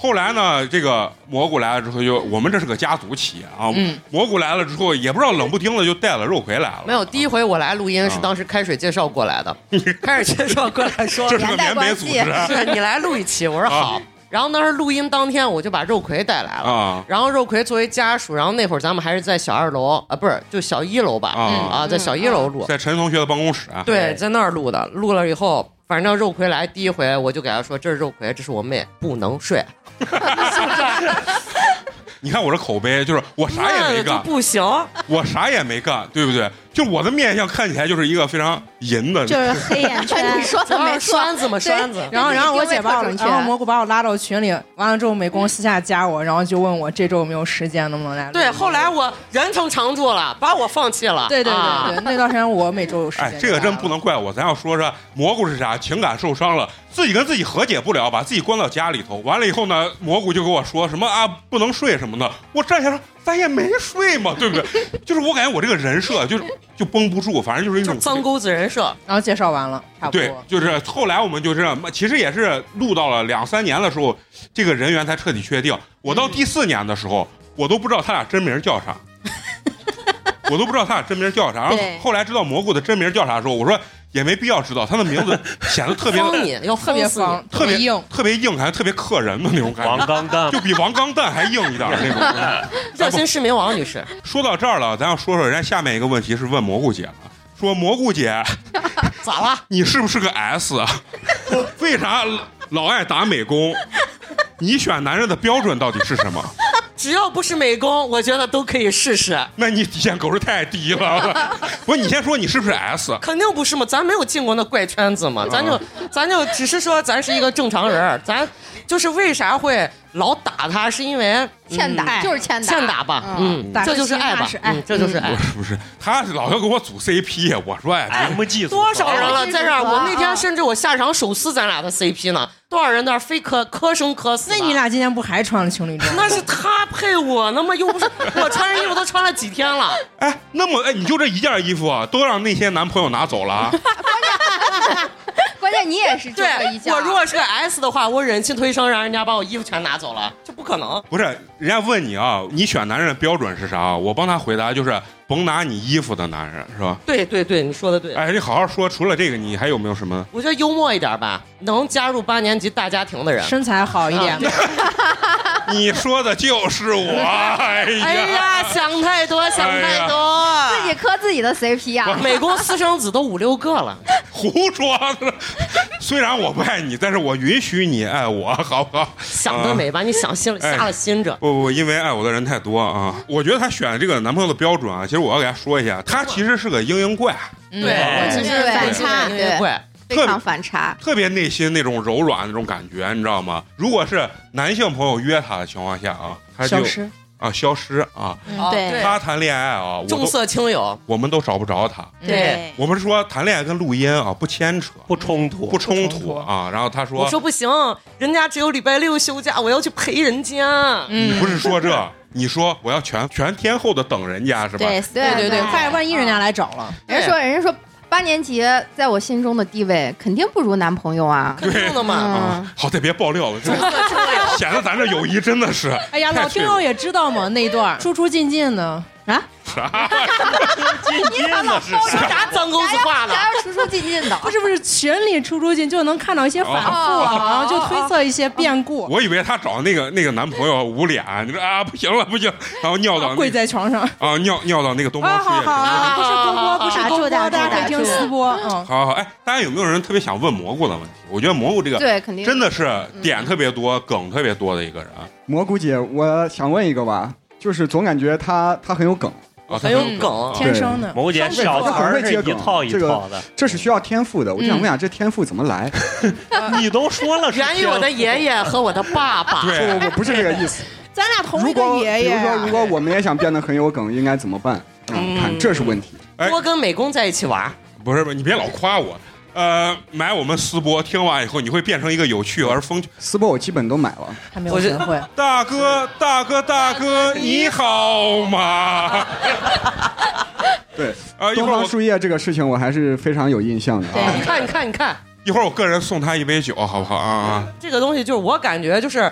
后来呢，这个蘑菇来了之后就，我们这是个家族企业啊。
嗯，
蘑菇来了之后，也不知道冷不丁的就带了肉葵来了。
没有，第一回我来录音是当时开水介绍过来的，开始介绍过来说
这是个缅北组织，
是你来录一期，我说好。然后当时录音当天，我就把肉葵带来了。啊，然后肉葵作为家属，然后那会儿咱们还是在小二楼啊，不是就小一楼吧？啊啊，在小一楼录，
在陈同学的办公室啊。
对，在那儿录的。录了以后，反正肉葵来第一回，我就给他说：“这是肉葵，这是我妹，不能睡。”是不是？
你看我这口碑，就是我啥也没干，
不行，
我啥也没干，对不对？就我的面相看起来就是一个非常淫的，
就是黑眼圈。
你说的没错，
栓子嘛栓子。
然后，然后我姐把我，然后蘑菇把我拉到群里，完了之后美工私下加我，然后就问我这周有没有时间，能不能来。
对，后来我人成常驻了，把我放弃了。
对对对对，那段时间我每周有时间。
哎，这个真不能怪我，咱要说说蘑菇是啥，情感受伤了，自己跟自己和解不了，把自己关到家里头。完了以后呢，蘑菇就跟我说什么啊，不能睡什么的。我站起来说，咱也没睡嘛，对不对？就是我感觉我这个人设就是就绷不住，反正就是一种
脏钩子人设。
然后介绍完了，差不多。
对，就是后来我们就是，其实也是录到了两三年的时候，这个人员才彻底确定。我到第四年的时候，我都不知道他俩真名叫啥，我都不知道他俩真名叫啥。然后后来知道蘑菇的真名叫啥的时候，我说也没必要知道，他的名字显得特别
要
特别方，
特别
硬，
特别硬，感觉特别克人的那种感觉。
王刚蛋
就比王刚蛋还硬一点那种。
热心市民王女士，
说到这儿了，咱要说说人家下面一个问题是问蘑菇姐的，说蘑菇姐
咋了？
你是不是个 S？ 为啥老爱打美工？你选男人的标准到底是什么？
只要不是美工，我觉得都可以试试。
那你底线狗是太低了。不是，你先说你是不是 S？
肯定不是嘛，咱没有进过那怪圈子嘛，咱就咱就只是说咱是一个正常人，咱就是为啥会老打他，是因为
欠打，就是欠打，
欠打吧，嗯，这就是爱吧，嗯，这就是爱。
不是不是，他是老要给我组 C P， 我说哎，
什么技术？
多少人了在这儿？我那天甚至我下场手撕咱俩的 C P 呢，多少人在那非磕磕生磕死。
那你俩今天不还穿了情侣装？
那是他配我呢吗？又不是我穿衣服都穿了几天了。
哎，那么哎，你就这一件衣服啊，都让那些男朋友拿走了。
关键你也是这个一件。
我如果是个 S 的话，我忍气吞声让人家把我衣服全拿走了，这不可能。
不是，人家问你啊，你选男人的标准是啥？我帮他回答就是甭拿你衣服的男人，是吧？
对对对，你说的对。
哎，你好好说，除了这个，你还有没有什么？
我觉得幽默一点吧，能加入八年级大家庭的人，
身材好一点。
啊、你说的就是我。哎呀，
哎呀，想太多，想太多，
哎、自己磕自己的 C P 啊！
美工私生子都五六个了，
胡说！虽然我不爱你，但是我允许你爱我，好不好？
想得美吧，啊、你想心了，瞎了心着。
不不，因为爱我的人太多啊。我觉得他选这个男朋友的标准啊，其实我要给他说一下，他其实是个嘤嘤怪。
对，我其实
反差，
嘤嘤怪。
非常反差，
特别内心那种柔软那种感觉，你知道吗？如果是男性朋友约他的情况下啊，他就
消失
啊，消失啊。
嗯、对，
他谈恋爱啊，
重色轻友，
我们都找不着他。
对，
我们说谈恋爱跟录音啊不牵扯，
不冲突，
不冲突啊。然后他说，
我说不行，人家只有礼拜六休假，我要去陪人家。
你不是说这？你说我要全全天候的等人家是吧？
对
对对对，快万一人家来找了，
人家说人家说。八年级在我心中的地位肯定不如男朋友啊，
肯定的嘛。
嗯啊、好，再别爆料了，显得咱这友谊真的是。
哎呀，老听友也知道嘛，那一段出出进进的啊。
啥？
你咋老
说啥脏钩子话呢？
还要出出进进的？
不是不是，群里出出进就能看到一些反复，然后就推测一些变故。
我以为他找那个那个男朋友捂脸，你说啊不行了不行，然后尿到、那个、
跪在床上
啊尿尿到那个东方树叶。
好好，不是公播，不是公播，大家可以听私播。嗯，
好好哎，大家有没有人特别想问蘑菇的问题？我觉得蘑菇这个
对肯定
真的是点特别多、嗯、梗特别多的一个人。
蘑菇姐，我想问一个吧，就是总感觉他他很有梗。
啊、
很有梗，
天生的。
某姐小词儿是一套一套的，
这是需要天赋的。我就想问下，这天赋怎么来？
你都说了，
源于我的爷爷和我的爸爸。
不不不，不是这个意思。
咱俩同一个爷爷。
比如说，如果我们也想变得很有梗，应该怎么办？嗯，看这是问题。
多跟美工在一起玩。
不是不是，你别老夸我。呃，买我们私播，听完以后你会变成一个有趣而风趣。
私播我基本都买了，
还没有学会。
大哥，大哥，大哥，你好吗？
对，呃，东方树叶这个事情我还是非常有印象的。
对，你看，你看，你看，
一会儿我个人送他一杯酒，好不好啊？
这个东西就是我感觉就是。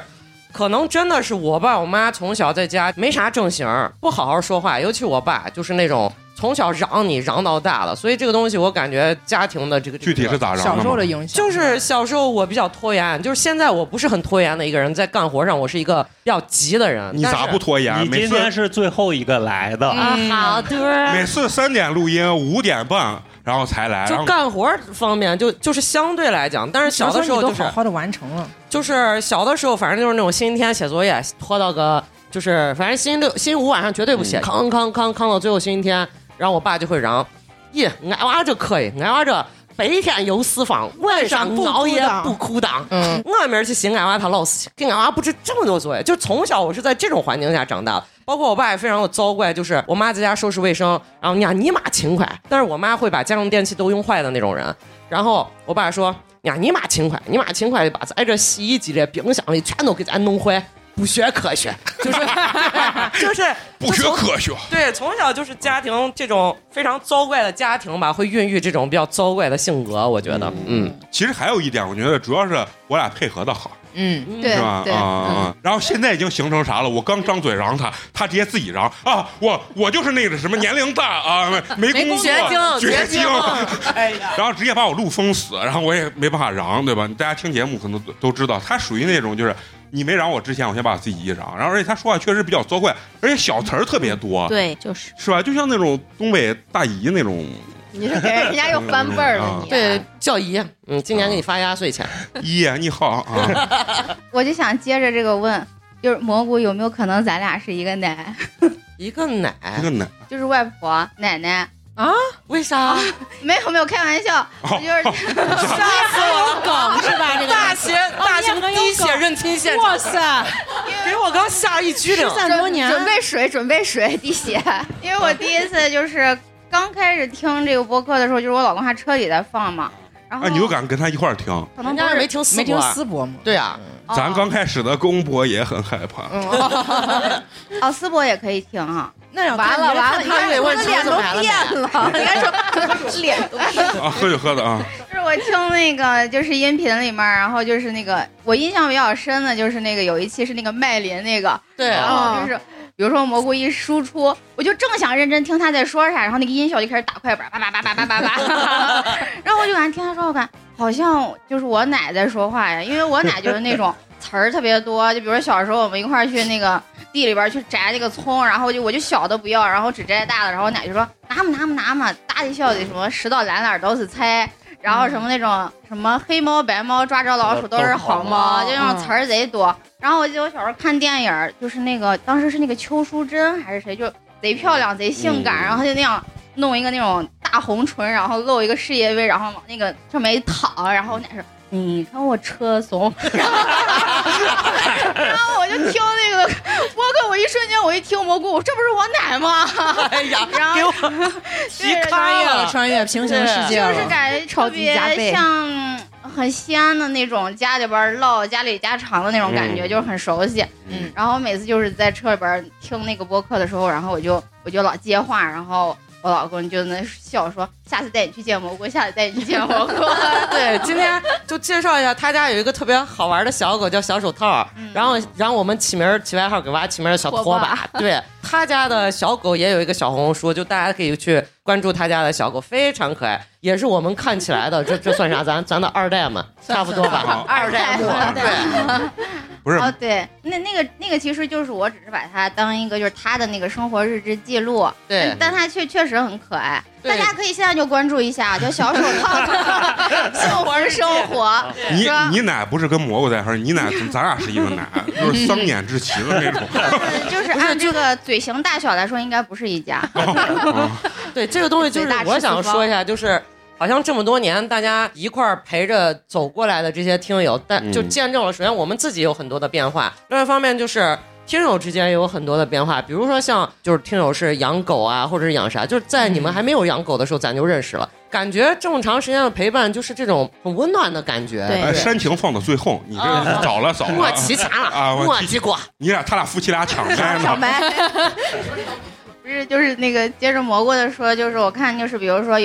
可能真的是我爸我妈从小在家没啥正形，不好好说话，尤其我爸就是那种从小嚷你嚷到大了，所以这个东西我感觉家庭的这个
具体是咋嚷的？
小时候的影响
就是小时候我比较拖延，就是现在我不是很拖延的一个人，在干活上我是一个比较急的人。
你咋不拖延？
你今天是最后一个来的
啊，好的。
每次三点录音，五点半然后才来。
就干活方面就就是相对来讲，但是小的时候就是
好好的完成了。
就是小的时候，反正就是那种星期天写作业拖到个，就是反正星期六、星期五晚上绝对不写，
嗯、
康康康康到最后星期天，然后我爸就会嚷：“咦，俺娃这可以，俺娃这白天有私房，晚上熬夜不哭当。”嗯，我明儿去寻俺娃他老师，给俺娃布置这么多作业，就从小我是在这种环境下长大的。包括我爸也非常的糟怪，就是我妈在家收拾卫生，然后你呀你妈勤快，但是我妈会把家用电器都用坏的那种人。然后我爸说：“呀你妈勤快，你妈勤快把咱这洗衣机、这冰箱里全都给咱弄坏。”不学科学，就是就是
不学科学。
对，从小就是家庭这种非常糟怪的家庭吧，会孕育这种比较糟怪的性格。我觉得，嗯，
嗯其实还有一点，我觉得主要是我俩配合的好。
嗯，
对，
是吧？啊啊！然后现在已经形成啥了？我刚张嘴嚷他，他直接自己嚷啊！我我就是那个什么年龄大啊，没工作，绝经，
哎呀！
然后直接把我路封死，然后我也没办法嚷，对吧？大家听节目可能都知道，他属于那种就是你没嚷我之前，我先把自己一嚷，然后而且他说话确实比较糟怪，而且小词儿特别多。
对，就是
是吧？就像那种东北大姨那种。
你是给人家又翻辈儿了，你
对叫姨，嗯，今年给你发压岁钱，
姨你好啊！
我就想接着这个问，就是蘑菇有没有可能咱俩是一个奶？
一个奶，
一个奶，
就是外婆奶奶
啊？为啥？
没有没有，开玩笑，我就是
杀死我梗是吧？这个
大型大型滴血认亲现场，哇塞！给我刚吓一激灵，
十三多年，
准备水准备水滴血，因为我第一次就是。刚开始听这个播客的时候，就是我老公他车里在放嘛，然后
啊，你又敢跟他一块儿听？
可能
人家没听
没听私播嘛？
对啊，
嗯、
咱刚开始的公播也很害怕。
哦，哦私播也可以听啊。
那要
完了完了，你看我的脸都变了，应该说脸都变了。
啊，喝酒喝的啊。
就是我听那个就是音频里面，然后就是那个我印象比较深的，就是那个有一期是那个麦琳那个，
对，
然后就是。比如说蘑菇一输出，我就正想认真听他在说啥，然后那个音效就开始打快板，叭叭叭叭叭叭叭，然后我就感觉听他说，我感好像就是我奶在说话呀，因为我奶就是那种词儿特别多，就比如说小时候我们一块儿去那个地里边去摘那个葱，然后就我就小的不要，然后只摘大的，然后我奶就说拿嘛拿嘛拿嘛，大的小的什么拾到篮篮都是菜。然后什么那种什么黑猫白猫抓着老鼠都是好猫，就那种词儿贼多。然后我记得我小时候看电影，就是那个当时是那个邱淑贞还是谁，就贼漂亮贼性感，然后就那样弄一个那种大红唇，然后露一个事业微，然后往那个上面一躺，然后我奶说你看我车怂，然后, 然后我就听那个播客，我一瞬间我一听蘑菇，这不是我奶吗？
哎呀，
然后
给我
穿越了，穿越平行世界了，
就是感觉特别像很西安的那种家里边唠家里家常的那种感觉，嗯、就是很熟悉。嗯，然后每次就是在车里边听那个播客的时候，然后我就我就老接话，然后。我老公就那笑说：“下次带你去见蘑菇，下次带你去见蘑菇。”
对，今天就介绍一下，他家有一个特别好玩的小狗，叫小手套。嗯、然后，然后我们起名起外号给娃起名叫小拖把。对，他家的小狗也有一个小红书，就大家可以去关注他家的小狗，非常可爱，也是我们看起来的，这这算啥？咱咱的二代嘛，差不多吧？二代目，对。
不是
哦，对，那那个那个其实就是我只是把它当一个就是他的那个生活日志记录，
对，
但他确确实很可爱，大家可以现在就关注一下，叫小手套幸福生活。
你你奶不是跟蘑菇在一块儿，你奶咱俩是一个奶，就是桑衍之奇的那种。
就是按这个嘴型大小来说，应该不是一家。
对，这个东西就是我想说一下，就是。好像这么多年，大家一块儿陪着走过来的这些听友，但就见证了，首先我们自己有很多的变化，另外一方面就是听友之间也有很多的变化。比如说像就是听友是养狗啊，或者是养啥，就是在你们还没有养狗的时候，咱就认识了。感觉这么长时间的陪伴，就是这种很温暖的感觉。
对，煽情放到最后，你这早了早了，
莫提前了啊，莫提过。
你俩他俩夫妻俩抢麦呢？
抢麦。不是，就是那个接着蘑菇的说，就是我看就是比如说有。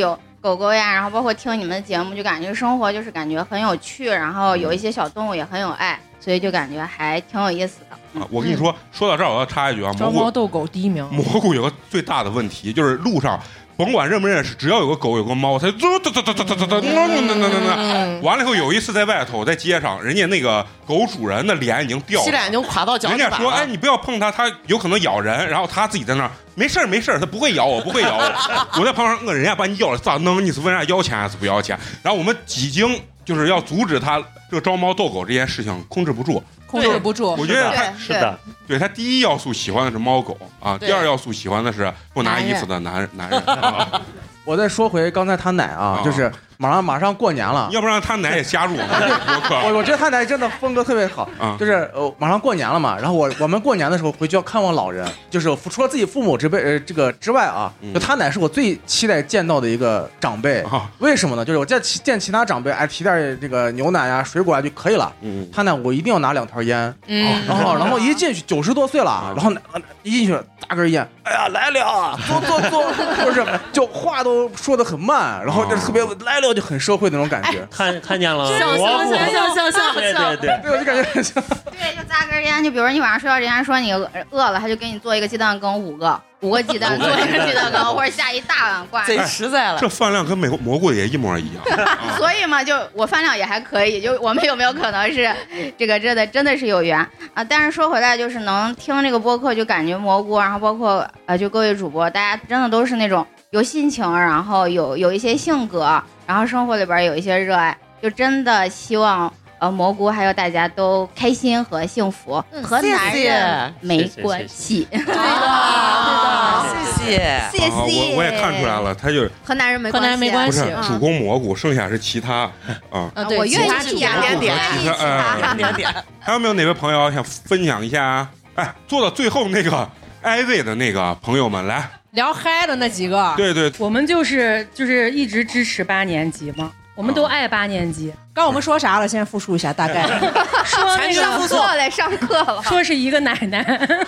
狗狗呀，然后包括听你们的节目，就感觉生活就是感觉很有趣，然后有一些小动物也很有爱，所以就感觉还挺有意思的。
啊，我跟你说，说到这儿我要插一句啊，
招猫逗狗第一名。
蘑菇有个最大的问题就是路上。甭管认不认识，只要有个狗有个猫，它就嘚嘚嘚嘚嘚嘚嘚嘚。完了以后，有一次在外头，在街上，人家那个狗主人的脸已经掉了，
洗脸已经垮到脚底板了。
人家说：“哎，你不要碰它，它有可能咬人。”然后他自己在那儿，没事儿没事儿，它不会咬我，不会咬我。我在旁边，呃，人家把你咬了咋弄？你是问人家要钱还是不要钱？然后我们几经就是要阻止他这个招猫逗狗这件事情，控制不住。
控制不住，
我觉得他
是的，
对他第一要素喜欢的是猫狗啊，第二要素喜欢的是不拿衣服的男男人啊。
我再说回刚才他奶啊，就是马上马上过年了，
要不然他奶也加入我们播客。
我我觉得他奶真的风格特别好，就是呃马上过年了嘛，然后我我们过年的时候回去要看望老人，就是除了自己父母这辈呃这个之外啊，就他奶是我最期待见到的一个长辈。为什么呢？就是我见其见其他长辈，哎提点这个牛奶啊水果啊就可以了，他奶我一定要拿两条烟，然后然后一进去九十多岁了，然后一进去大根烟，哎呀来了，坐坐坐，就是就话都说的很慢，然后就特别来了就很社会那种感觉。
看看见了，
像像像像像像，
对对对，
对我就感觉很像。
对，就扎根烟，就比如你晚上睡觉之前说你饿了，他就给你做一个鸡蛋羹五个。五个鸡蛋做一个鸡蛋羹，或者下一大碗挂。
贼实在了，
这饭量跟美国蘑菇也一模一样。
所以嘛，就我饭量也还可以。就我们有没有可能是这个真的真的是有缘啊？但是说回来，就是能听这个播客，就感觉蘑菇，然后包括呃，就各位主播，大家真的都是那种有心情，然后有有一些性格，然后生活里边有一些热爱，就真的希望。呃，蘑菇还有大家都开心和幸福，嗯、和男人没关系。对的，对
的，谢谢，
谢谢。
我我也看出来了，他就
和男人没关系，
和男人没关系。
不是主攻蘑菇，剩下是其他啊。
啊，对，我愿意点点点
点点点。还有没有哪位朋友想分享一下？哎，坐到最后那个挨位的那个朋友们来
聊嗨的那几个。
对对，
我们就是就是一直支持八年级嘛。我们都爱八年级。
刚我们说啥了？先复述一下大概。
说那个
上课了，上课了。
说是一个奶奶。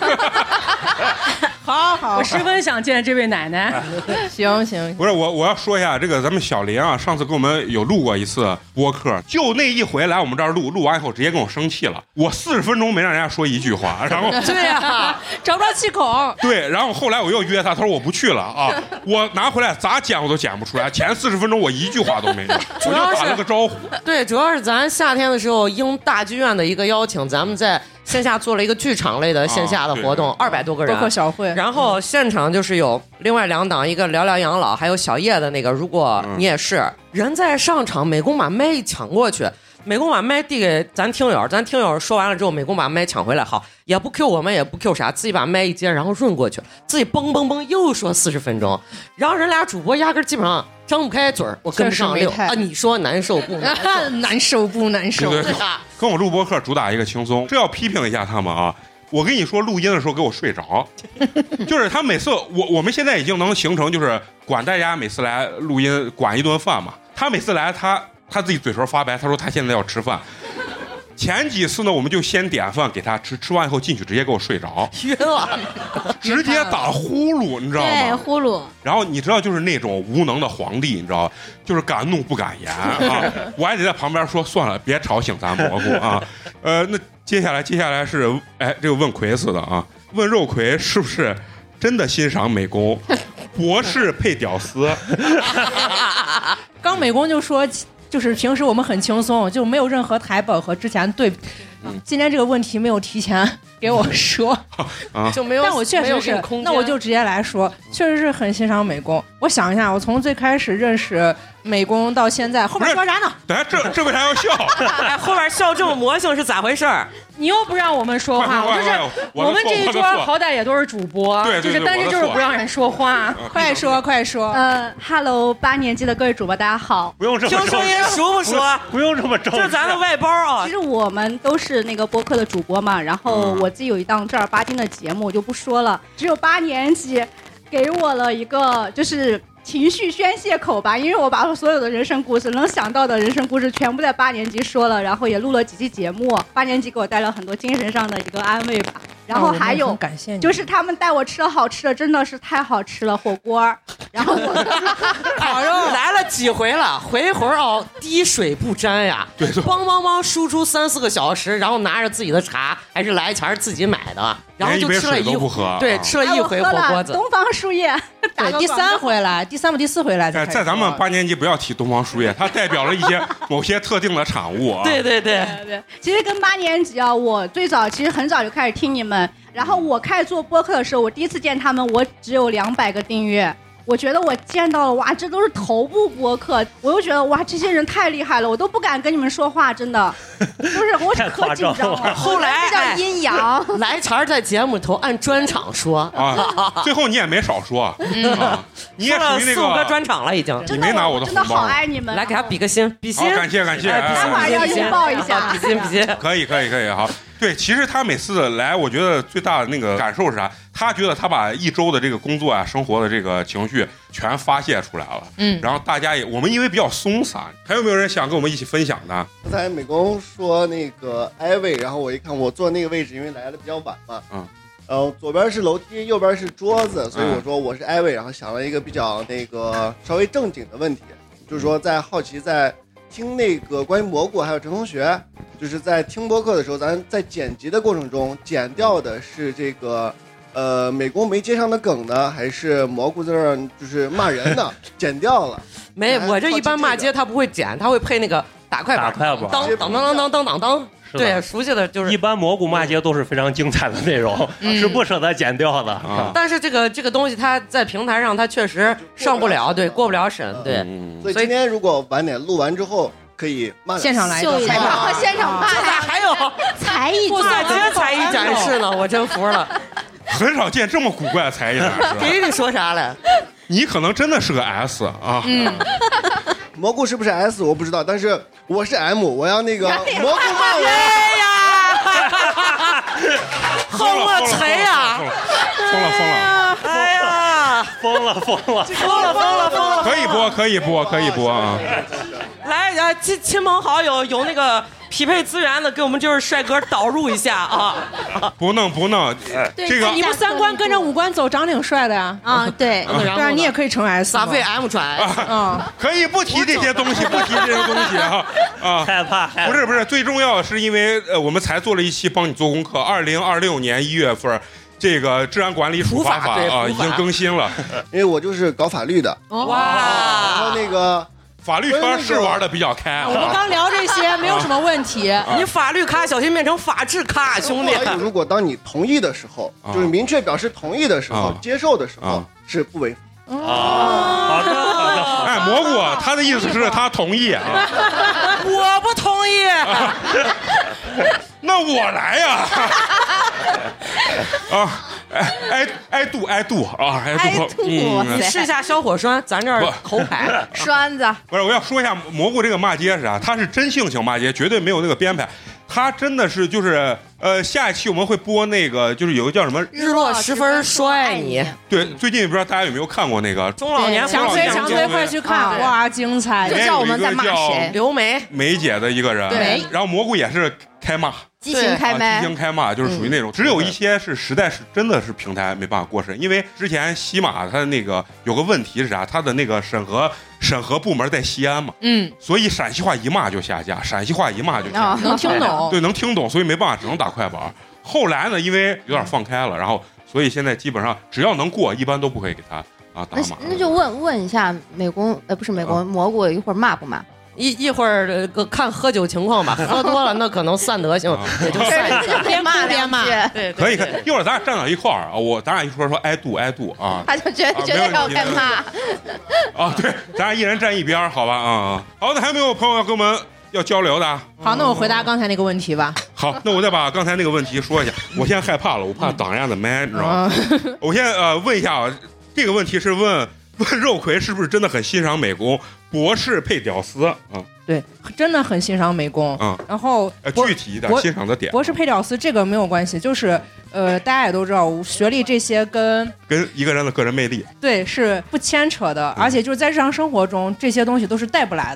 好好，
我十分想见这位奶奶。
行行，
不是我，我要说一下这个，咱们小林啊，上次跟我们有录过一次播客，就那一回来我们这儿录，录完以后直接跟我生气了，我四十分钟没让人家说一句话，然后
对呀、啊，找不着气口。
对，然后后来我又约他，他说我不去了啊，我拿回来咋剪我都剪不出来，前四十分钟我一句话都没有，我就打了个招呼。
对，主要是咱夏天的时候应大剧院的一个邀请，咱们在线下做了一个剧场类的线下的活动，二百、啊、多个人，
包括小会。
然后现场就是有另外两档，一个聊聊养老，还有小叶的那个。如果你也是、嗯、人在上场，美工把麦一抢过去，美工把麦递给咱听友，咱听友说完了之后，美工把麦抢回来，好，也不 Q 我们，也不 Q 啥，自己把麦一接，然后润过去，自己嘣嘣嘣又说四十分钟，然后人俩主播压根基本上张不开嘴儿，我跟不上溜啊！你说难受不难受？
难受不难受？
对对对，跟我录播客主打一个轻松，这要批评一下他们啊！我跟你说，录音的时候给我睡着，就是他每次我我们现在已经能形成就是管大家每次来录音管一顿饭嘛，他每次来他他自己嘴唇发白，他说他现在要吃饭。前几次呢，我们就先点饭给他吃，吃完以后进去直接给我睡着，
晕了，
直接打呼噜，你知道吗？
对，呼噜。
然后你知道，就是那种无能的皇帝，你知道，就是敢怒不敢言啊！我还得在旁边说，算了，别吵醒咱蘑菇啊。呃，那接下来接下来是，哎，这个问奎似的啊，问肉葵是不是真的欣赏美工？博士配屌丝。
刚美工就说。就是平时我们很轻松，就没有任何台本和之前对比。嗯、今天这个问题没有提前给我说，
啊、
就没有。
但我确实是，那我就直接来说，确实是很欣赏美工。我想一下，我从最开始认识美工到现在，后面说啥呢？
等下这这为啥要笑？
哎，后面笑这么魔性是咋回事？
你又不让我们说话，我就是我们这一桌好歹也都是主播，
对，
就是但是就是不让人说话。
快说快说。
呃 ，Hello， 八年级的各位主播，大家好。
不用这么
听声音熟不熟？
不用这么着。
这是咱的外包啊。
其实我们都是那个播客的主播嘛，然后我自己有一档正儿八经的节目，我就不说了。只有八年级给我了一个就是情绪宣泄口吧，因为我把我所有的人生故事能想到的人生故事全部在八年级说了，然后也录了几期节目，八年级给我带了很多精神上的一个安慰吧。然后还有就是他们带我吃了好吃的，真的是太好吃了，火锅然后我
烤肉来了几回了，回回哦滴水不沾呀，
对，
梆梆梆输出三四个小时，然后拿着自己的茶，还是来钱自己买的，然后就吃了一对吃了一回火锅子。
东方树叶，
对，第三回来，第三不第四回来
在在咱们八年级不要提东方树叶，它代表了一些某些特定的产物啊。
对对对
对，其实跟八年级啊，我最早其实很早就开始听你们，然后我开始做播客的时候，我第一次见他们，我只有两百个订阅。我觉得我见到了哇，这都是头部播客，我又觉得哇，这些人太厉害了，我都不敢跟你们说话，真的，就是我可紧张了。
后来
这叫阴阳，
来钱在节目头按专场说
啊，最后你也没少说，
嗯
啊、你也属于那
四五个专场了已经，
你没拿我的红包，
真的好爱你们，
来给他比个心，比心，
感谢感谢，
待会儿要拥抱一下，
比心比心，
可以可以可以，好。对，其实他每次来，我觉得最大的那个感受是啥？他觉得他把一周的这个工作啊、生活的这个情绪全发泄出来了。嗯，然后大家也，我们因为比较松散，还有没有人想跟我们一起分享的？
刚才美工说那个挨位，然后我一看，我坐那个位置，因为来的比较晚嘛，嗯，然后左边是楼梯，右边是桌子，所以我说我是挨位，然后想了一个比较那个稍微正经的问题，就是说在好奇在听那个关于蘑菇还有陈同学。就是在听播客的时候，咱在剪辑的过程中剪掉的是这个，呃，美工没接上的梗呢，还是蘑菇在那儿就是骂人呢？剪掉了。
没，我这一般骂街他不会剪，他会配那个打快板，
打快板，
当当当当当当当。对，熟悉的就是
一般蘑菇骂街都是非常精彩的内容，嗯、是不舍得剪掉的。
嗯、但是这个这个东西，它在平台上它确实上不了，对，过不了审，对。
嗯、所以今天如果晚点录完之后。可以
现场来，
现场现场骂，
还有
才艺
展示，才艺展示呢，我真服了。
很少见这么古怪的才艺展示。
给你说啥了？
你可能真的是个 S 啊。嗯。
蘑菇是不是 S 我不知道，但是我是 M， 我要那个蘑菇骂我。
呀！好我锤呀！
疯了疯了！
哎呀！
疯了疯了！
疯了疯了疯了！
可以播可以播可以播啊！
来，呃，亲亲朋好友有那个匹配资源的，给我们就是帅哥导入一下啊！
不弄不弄，这个
你们三观跟着五官走，长挺帅的呀！
啊，对，
对啊，你也可以成 S，
撒费 M 转 S，
嗯，
可以不提这些东西，不提这些东西啊啊！
害怕，
不是不是，最重要是因为呃，我们才做了一期帮你做功课，二零二六年一月份。这个治安管理处罚法啊，已经更新了。
因为我就是搞法律的，
哇，
然后那个
法律圈是玩的比较开。
我们刚聊这些没有什么问题。
你法律咖小心变成法治咖，兄弟。
如果当你同意的时候，就是明确表示同意的时候，接受的时候是不违法。
哦，好的好的。
哎，蘑菇他的意思是他同意啊。
我不同意。
那我来呀！啊，哎哎哎度哎度啊哎度，
嗯，你试一下消火栓，咱这儿口牌
栓子。
不是，我要说一下蘑菇这个骂街是啥？他是真性情骂街，绝对没有那个编排。他真的是就是呃，下一期我们会播那个，就是有个叫什么
日落时分说爱你。
对，最近不知道大家有没有看过那个
中老年
强推强推，快去看！哇，精彩！
就叫我们在骂谁？
刘梅
梅姐的一个人，
对，
然后蘑菇也是开骂。
激情开麦，
激情开骂就是属于那种，只有一些是实在是真的是平台没办法过审，因为之前西马它那个有个问题是啥，它的那个审核审核部门在西安嘛，嗯，所以陕西话一骂就下架，陕西话一骂就下架，
能听懂，
对，能听懂，所以没办法，只能打快板。后来呢，因为有点放开了，然后所以现在基本上只要能过，一般都不会给他啊打码。
那就问问一下美工，呃，不是美工，蘑菇一会儿骂不骂？
一一会儿个看喝酒情况吧，喝多了那可能散德性，也就散一下。
边骂边骂，
对，
可以可以。一会儿咱俩站到一块儿啊，我咱俩一说说挨度挨度啊，
他就绝绝对要开骂。
啊，对，咱俩一人站一边，好吧啊。好，那还有没有朋友要跟我们要交流的？
好，那我回答刚才那个问题吧。
好，那我再把刚才那个问题说一下。我现在害怕了，我怕挡人家的麦，你知道吗？我现在呃问一下啊，这个问题是问问肉葵是不是真的很欣赏美工？博士配屌丝啊，
对，真的很欣赏美工啊。然后
呃，具体一点欣赏的点，
博士配屌丝这个没有关系，就是呃，大家也都知道，学历这些跟
跟一个人的个人魅力
对是不牵扯的，而且就是在日常生活中这些东西都是带不来的。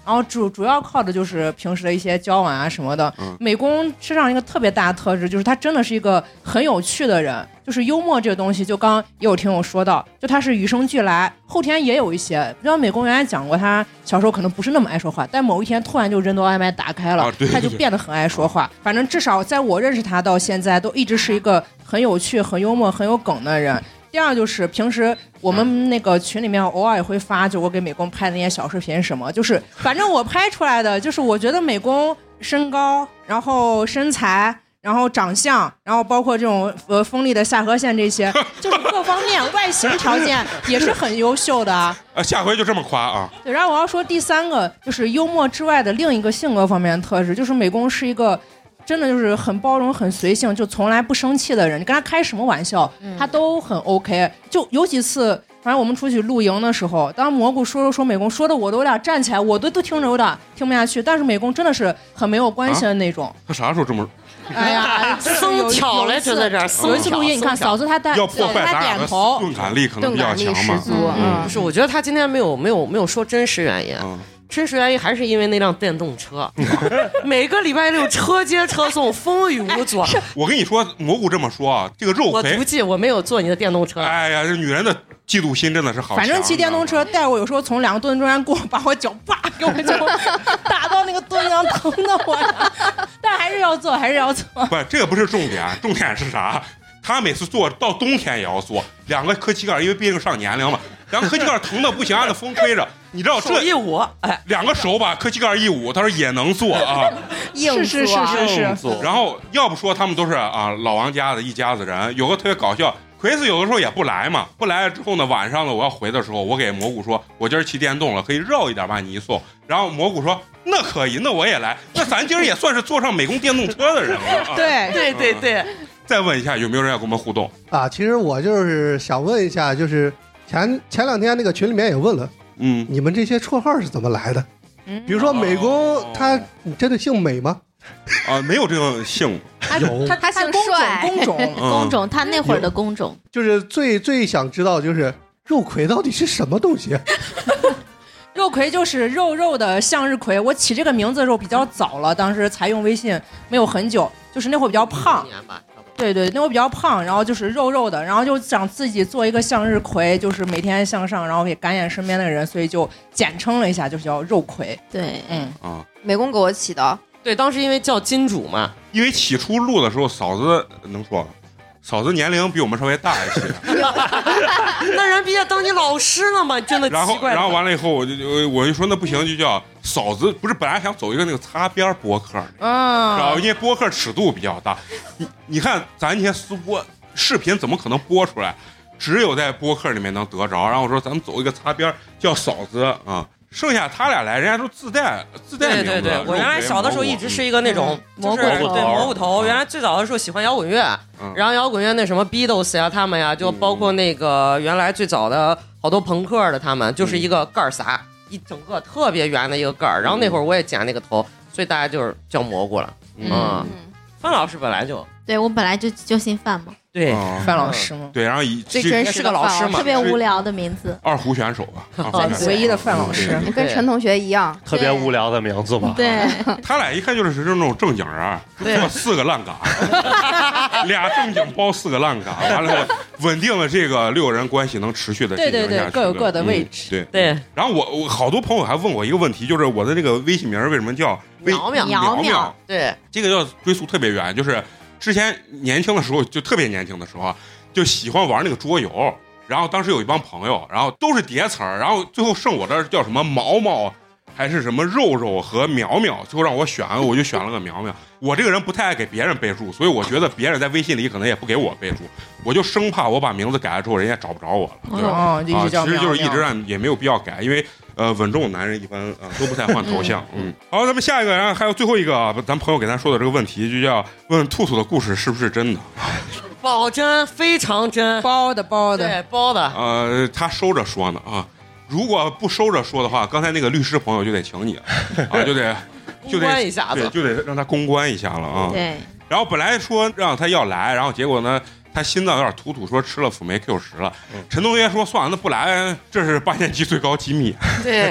然后主主要靠的就是平时的一些交往啊什么的。嗯、美工身上一个特别大的特质就是他真的是一个很有趣的人，就是幽默这个东西，就刚刚也有听我说到，就他是与生俱来，后天也有一些。不知道美工原来讲过，他小时候可能不是那么爱说话，但某一天突然就任督二脉打开了，
啊、对对对，
他就变得很爱说话。反正至少在我认识他到现在，都一直是一个很有趣、很幽默、很有梗的人。第二就是平时我们那个群里面偶尔也会发，就我给美工拍的那些小视频什么，就是反正我拍出来的，就是我觉得美工身高，然后身材，然后长相，然后包括这种呃锋利的下颌线这些，就是各方面外形条件也是很优秀的啊。
呃，下回就这么夸啊。
对，然后我要说第三个就是幽默之外的另一个性格方面的特质，就是美工是一个。真的就是很包容、很随性，就从来不生气的人。你跟他开什么玩笑，嗯、他都很 OK。就有几次，反正我们出去露营的时候，当蘑菇说说说美工，说的我都有点站起来，我都都听着有点听不下去。但是美工真的是很没有关系的那种。
啊、他啥时候这么？
哎呀，
生巧了，就在这儿。
有一次录音，你看嫂子她带，
要破坏
她点头，
钝感力可能比较强嘛。
嗯，就是我觉得他今天没有没有没有说真实原因。嗯，真实原因还是因为那辆电动车，每个礼拜六车接车送，风雨无阻。
我跟你说，蘑菇这么说啊，这个肉葵，
我不记，我没有坐你的电动车。
哎呀，这女人的嫉妒心真的是好强。
反正骑电动车带我，有时候从两个墩中间过，把我脚叭给我脚打到那个墩上，疼的我。但还是要做，还是要做。
不，这个不是重点，重点是啥？他每次做到冬天也要做，两个磕膝盖，因为毕竟上年龄嘛，两个磕膝盖疼的不行，按着风吹着。你知道这
一捂，哎，
两个手把磕膝盖一捂，他说也能做啊，
是是是是是。
然后要不说他们都是啊老王家的一家子人，有个特别搞笑，奎斯有的时候也不来嘛，不来之后呢，晚上呢我要回的时候，我给蘑菇说，我今儿骑电动了，可以绕一点把你一送。然后蘑菇说那可以，那我也来，那咱今儿也算是坐上美工电动车的人了。啊、
对
对对对。
再问一下，有没有人要跟我们互动
啊？其实我就是想问一下，就是前前两天那个群里面也问了，
嗯，
你们这些绰号是怎么来的？嗯、比如说美工，哦、他你真的姓美吗？
啊，没有这个姓，
有
他他姓帅，工种工种，他那会儿的工种
就是最最想知道就是肉葵到底是什么东西。
肉葵就是肉肉的向日葵，我起这个名字的时候比较早了，当时才用微信没有很久，就是那会儿比较胖，对对，那会儿比较胖，然后就是肉肉的，然后就想自己做一个向日葵，就是每天向上，然后也感染身边的人，所以就简称了一下，就是叫肉葵。
对，
嗯
啊，
美工给我起的。
对，当时因为叫金主嘛，
因为起初录的时候，嫂子能说。嫂子年龄比我们稍微大一些，
那人毕业当你老师了吗？真的奇怪。
然后，然后完了以后，我就我就说那不行，就叫嫂子。不是本来想走一个那个擦边播客，
嗯，
然后因为播客尺度比较大，你你看咱那些私播视频怎么可能播出来？只有在播客里面能得着。然后我说咱们走一个擦边，叫嫂子啊。剩下他俩来，人家都自带自带名字。
对对对，我原来小的时候一直是一个那种
蘑菇
头，对蘑菇头。原来最早的时候喜欢摇滚乐，然后摇滚乐那什么 Beatles 呀，他们呀，就包括那个原来最早的好多朋克的，他们就是一个盖儿撒，一整个特别圆的一个盖儿。然后那会儿我也剪那个头，所以大家就是叫蘑菇了。嗯，范老师本来就
对我本来就就姓范嘛。
对，
范老师嘛，
对，然后以
最真实的
老师嘛，
特别无聊的名字，
二胡选手吧，
唯一的范老师，
跟陈同学一样，
特别无聊的名字吧？
对，
他俩一看就是那种正经人，做四个烂嘎，俩正经包四个烂嘎，完了后稳定了这个六人关系能持续的进行下去，
对对对，各有各的位置，
对
对。
然后我我好多朋友还问我一个问题，就是我的这个微信名为什么叫
苗苗
苗苗？
对，
这个要追溯特别远，就是之前年轻的时候，就特别年轻的时候啊。就喜欢玩那个桌游，然后当时有一帮朋友，然后都是叠词儿，然后最后剩我这叫什么毛毛，还是什么肉肉和苗苗，最后让我选，我就选了个苗苗。我这个人不太爱给别人备注，所以我觉得别人在微信里可能也不给我备注，我就生怕我把名字改了之后人家找不着我了，对吧？
哦，一直叫苗苗，
其实就是一直让也没有必要改，因为呃稳重男人一般呃都不太换头像。嗯，好，咱们下一个，然后还有最后一个，咱朋友给咱说的这个问题，就叫问兔兔的故事是不是真的？
保真，非常真，
包的包的，
对，包的。
呃，他收着说呢啊，如果不收着说的话，刚才那个律师朋友就得请你了啊，就得就得
公关一下子，
对，就得让他公关一下了啊。
对。
然后本来说让他要来，然后结果呢，他心脏有点突突，说吃了辅酶 Q 十了。嗯、陈同学说算了，那不来，这是八年级最高机密。
对，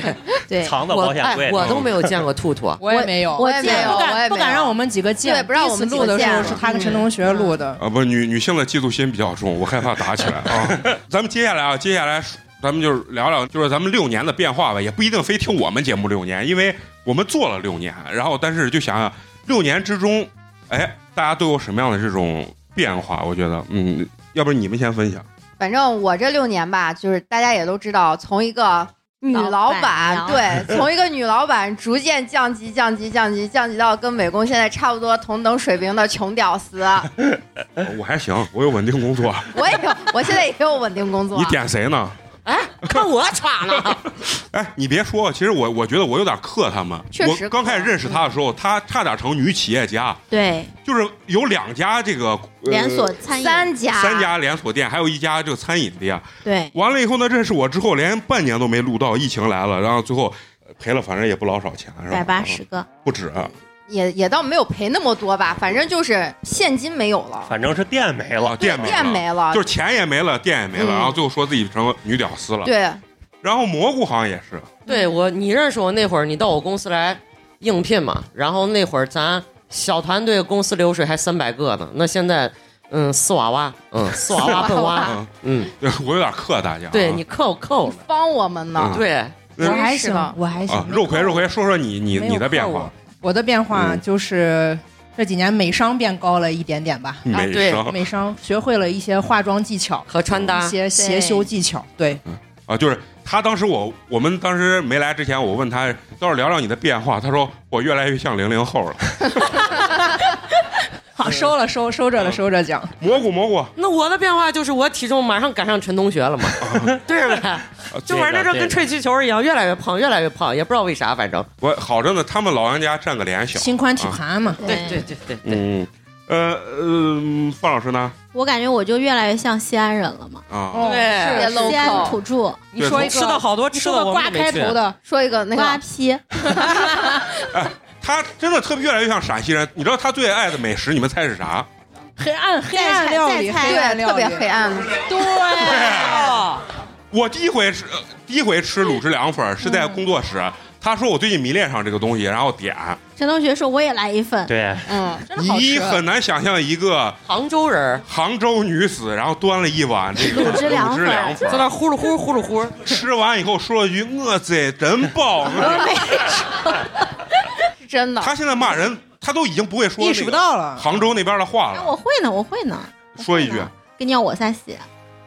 对，
藏到保险柜里。
我都没有见过兔兔，
我也没有，
我也没有，
不敢
我也没有
不敢让我们几个见，
对，不让我们
第一次录的时候是他跟陈同学录的。
啊，不是女女性的嫉妒心比较重，我害怕打起来啊。咱们接下来啊，接下来咱们就是聊聊，就是咱们六年的变化吧，也不一定非听我们节目六年，因为我们做了六年，然后但是就想想六年之中，哎，大家都有什么样的这种变化？我觉得，嗯，要不然你们先分享。
反正我这六年吧，就是大家也都知道，从一个女老板，
老板
对，从一个女老板逐渐降级、降级、降级、降级到跟美工现在差不多同等水平的穷屌丝。
我还行，我有稳定工作。
我也有，我现在也有稳定工作。
你点谁呢？
哎，看我差呢！
哎，你别说，其实我我觉得我有点克他们。
确实，
我刚开始认识他的时候，他差点成女企业家。
对，
就是有两家这个、呃、
连锁餐饮，
三家
三家连锁店，还有一家这个餐饮店。
对，
完了以后呢，认识我之后，连半年都没录到，疫情来了，然后最后赔了，反正也不老少钱，是吧？
百八十个，
不止。
也也倒没有赔那么多吧，反正就是现金没有了，
反正是店没了，
店没了，
店没了，
就是钱也没了，店也没了，嗯、然后最后说自己成女屌丝了。
对，
然后蘑菇好像也是，
对我，你认识我那会儿，你到我公司来应聘嘛，然后那会儿咱小团队公司流水还三百个呢，那现在嗯四娃娃，嗯四娃娃笨娃，嗯，
我有点克大家，
对你克我克我
了，帮我们呢，
嗯、
对，
我还行，我还行。
啊、肉葵肉葵，说说你你你的变化。
我的变化就是这几年美商变高了一点点吧，
美商、
啊、美商学会了一些化妆技巧
和穿搭，
一些鞋修技巧。对，
嗯、啊，就是他当时我我们当时没来之前，我问他，到时候聊聊你的变化，他说我越来越像零零后了。
好，收了收收着了收着讲。
蘑菇蘑菇，
那我的变化就是我体重马上赶上陈同学了嘛，对不对？就反正这跟吹气球一样，越来越胖，越来越胖，也不知道为啥，反正
我好着呢。他们老杨家占个脸小，
心宽体盘嘛。
对对对对对。
嗯，呃呃，范老师呢？
我感觉我就越来越像西安人了嘛。
啊，
对，
西安土著。
你说一个
吃的好多，吃
的瓜开头的，
说一个那个
瓜皮。
哎，他真的特别越来越像陕西人。你知道他最爱的美食，你们猜是啥？
黑暗黑暗料理，黑暗料
理，特别黑暗。
对，
我第一回吃，第一回吃卤汁凉粉是在工作室。嗯、他说我最近迷恋上这个东西，然后点。
陈同学说我也来一份。
对，
嗯，
你很难想象一个
杭州人，
杭州女子，然后端了一碗这个
卤汁凉粉，
在
那呼噜呼噜呼噜呼，
吃完以后说了句我这真饱。
真的。
他现在骂人。他都已经不会说
意识不到了
杭州那边的话了。
我会呢，我会呢。
说一句，
跟你要我撒血。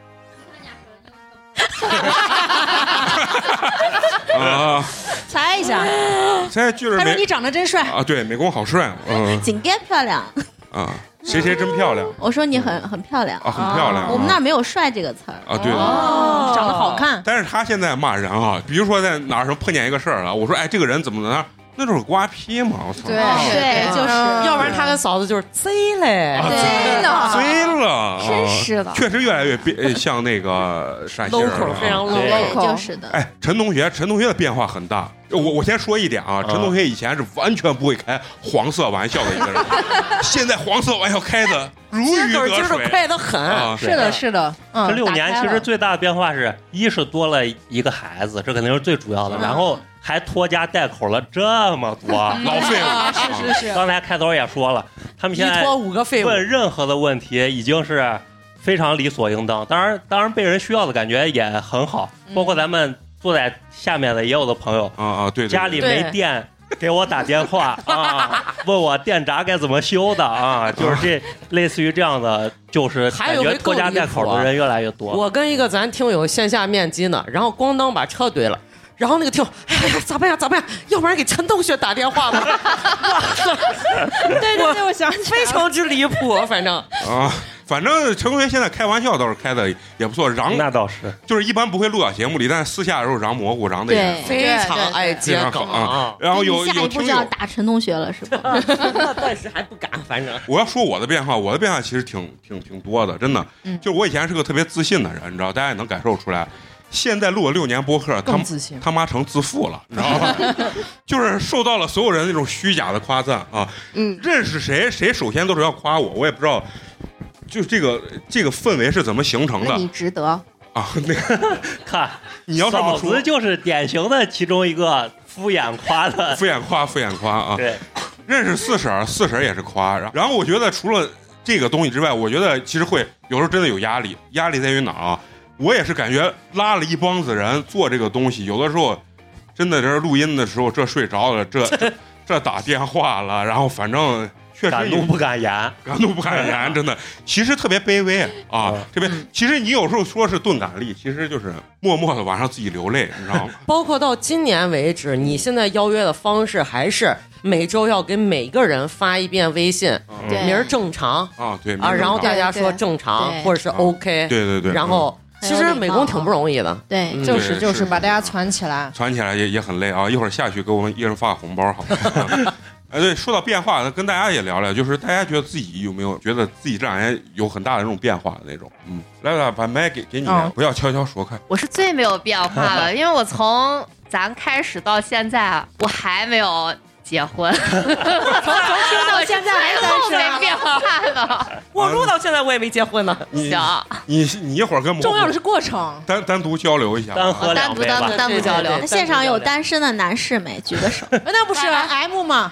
啊！
猜一下，
猜就是
他说你长得真帅
啊！对，美工好帅，嗯，
井盖漂亮
啊！谁谁真漂亮？
我说你很很漂亮
啊，很漂亮。
我们那儿没有帅这个词儿
啊，对的，
哦，长得好看。
但是他现在骂人啊，比如说在哪儿什么碰见一个事儿了，我说哎，这个人怎么能？那就是瓜皮嘛，我操！
对对，就是，
要不然他跟嫂子就是贼嘞，
贼了，
贼了，
真是的，
确实越来越变像那个陕西人了，
非常
local， 就是的。
哎，陈同学，陈同学的变化很大。我我先说一点啊，陈同学以前是完全不会开黄色玩笑的一个人，现在黄色玩笑开的如鱼得水，
快得很。
是的，是的。
这六年其实最大的变化是一是多了一个孩子，这肯定是最主要的，然后。还拖家带口了这么多，
老废
物。是是是。
刚才开头也说了，他们现在问任何的问题已经是非常理所应当。当然，当然被人需要的感觉也很好。包括咱们坐在下面的也有的朋友
啊啊，对，
家里没电给我打电话啊，问我电闸该怎么修的啊，就是这类似于这样的，就是感觉拖家带口的人越来越多。
我跟一个咱听友线下面基呢，然后咣当把车怼了。然后那个听，哎呀，咋办呀？咋办呀？要不然给陈同学打电话吧。
对对对，我想起来
非常之离谱，反正
啊，反正陈同学现在开玩笑倒是开的也不错，嚷
那倒是，
就是一般不会录到节目里，但私下的时候嚷蘑菇嚷的也
非常爱接梗
啊。然后有有听友
就要打陈同学了，是吧？
但是还不敢，反正
我要说我的变化，我的变化其实挺挺挺多的，真的。
嗯，
就我以前是个特别自信的人，你知道，大家也能感受出来。现在录了六年播客，他他妈成自负了，你知道吗？就是受到了所有人那种虚假的夸赞啊。
嗯，
认识谁谁首先都是要夸我，我也不知道，就这个这个氛围是怎么形成的。
你值得
啊，那个
看
你要这么说，
嫂子就是典型的其中一个敷衍夸的，
敷衍夸，敷衍夸啊。
对，
认识四婶，四婶也是夸。然后我觉得除了这个东西之外，我觉得其实会有时候真的有压力。压力在于哪儿啊？我也是感觉拉了一帮子人做这个东西，有的时候真的这录音的时候，这睡着了，这这这打电话了，然后反正。确实
敢怒不敢言，
敢怒不敢言，真的，其实特别卑微啊。这边其实你有时候说是钝感力，其实就是默默的晚上自己流泪，你知道吗？
包括到今年为止，你现在邀约的方式还是每周要给每个人发一遍微信，明儿正常
啊，对
啊，然后大家说正常或者是 OK，
对对对，
然后其实美工挺不容易的，
对，
就是就是把大家攒起来，
攒起来也也很累啊。一会儿下去给我们一人发个红包，好吗？哎，对，说到变化，那跟大家也聊聊，就是大家觉得自己有没有觉得自己这两年有很大的那种变化的那种？嗯，来来，把麦给给你，
哦、
不要悄悄说开。
我是最没有变化了，因为我从咱开始到现在，我还没有结婚，从从听到现在还单身，没变化呢。
我录到现在我也没结婚呢。
行，
你你一会儿跟
重要的是过程，
单单独交流一下，
单喝
单独单独单独交流。
现场有单身的男士没？举个手。
那不是 M 吗？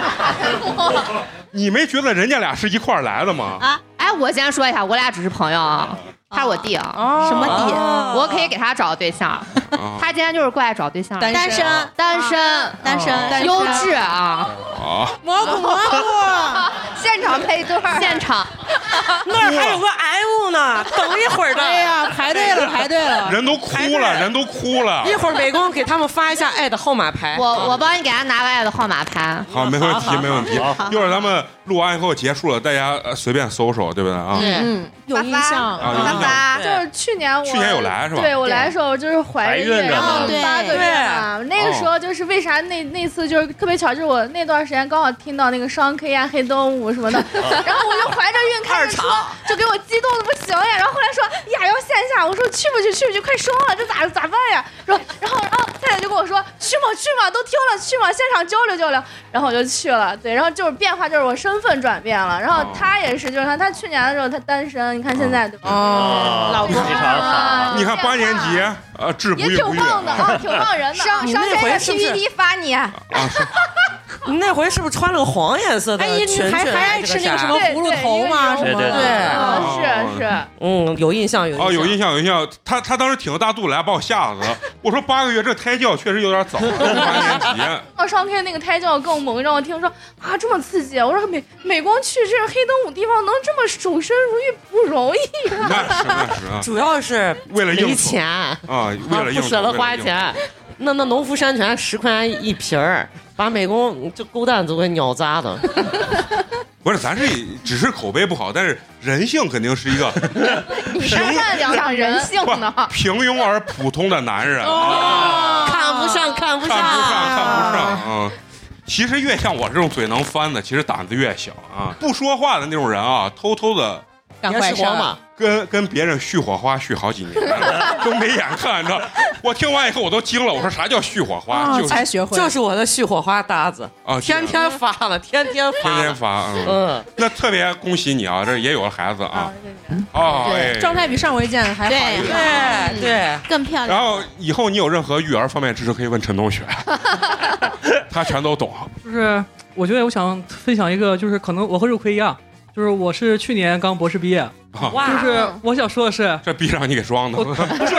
你没觉得人家俩是一块儿来的吗？
啊，哎，我先说一下，我俩只是朋友啊。他是我弟啊，
哦、什么弟？
哦、我可以给他找个对象。哦、他今天就是过来找对象，
单身，
单身，
单身，
优质啊！
啊，
蘑菇蘑菇，
现场配对，现场
那儿还有个 M 呢，等一会儿的。
哎呀，排队了，排队了，
人都哭了，人都哭了。
一会儿美工给他们发一下爱的号码牌，
我我帮你给他拿个爱的号码牌。
好，没问题，没问题。一会儿咱们录完以后结束了，大家随便搜搜，对不对啊？
嗯，有印象
啊。
就是去年我
去年有来是吧？
对我来的时候就是怀孕，然后八个月嘛。那个时候就是为啥那那次就是特别巧，就是我那段时间刚好听到那个双 K 呀、黑动物什么的，然后我就怀着孕开着车，就给我激动的不行呀。然后后来说呀要线下，我说去不去去不去，快说了，这咋咋办呀？说然后然后太太就跟我说去嘛去嘛，都听了去嘛，现场交流交流。然后我就去了，对，然后就是变化就是我身份转变了，然后他也是，就是他他去年的时候他单身，你看现在对吧？
哦。
老公
非常好，
你看八年级，呃，志不
也挺棒的啊，挺棒人的。
上上这个 P P T 发你啊，
你那回是不是穿了个黄颜色的裙裙？
还还爱吃那个什么葫芦头吗？
对对对，
是是，
嗯，有印象有印象。
哦，有印象有印象。他他当时挺着大肚子来把我吓死，我说八个月这胎教确实有点早，八年级。
我上天那个胎教更猛，让我听说啊这么刺激，我说美美工去这黑灯舞地方能这么守身如玉不容易啊。
那是那是啊，
主要是
为了
没钱
啊，为了
不舍得花钱。那那农夫山泉十块钱一瓶儿，把美工这狗蛋都给鸟砸的。
不是，咱这只是口碑不好，但是人性肯定是一个
平讲人性呢，
平庸而普通的男人，
哦、看不上，看不上，
看不上，看不上啊！嗯，其实越像我这种嘴能翻的，其实胆子越小啊。不说话的那种人啊，偷偷的
干坏事嘛。
跟跟别人续火花续好几年都没眼看，你知道？我听完以后我都惊了，我说啥叫续火花？
哦、
就
才学会，
就是我的续火花搭子
啊，
天天发了，天天发，
天天发，嗯，
嗯
那特别恭喜你啊，这也有了孩子啊，哦，
对，状态比上回见还好一
点，对对，
更漂亮。
然后以后你有任何育儿方面知识可以问陈同学，他全都懂。
就是我觉得我想分享一个，就是可能我和肉葵一样。就是我是去年刚博士毕业，
哇！
就是我想说的是，
这逼让你给装的，
不是，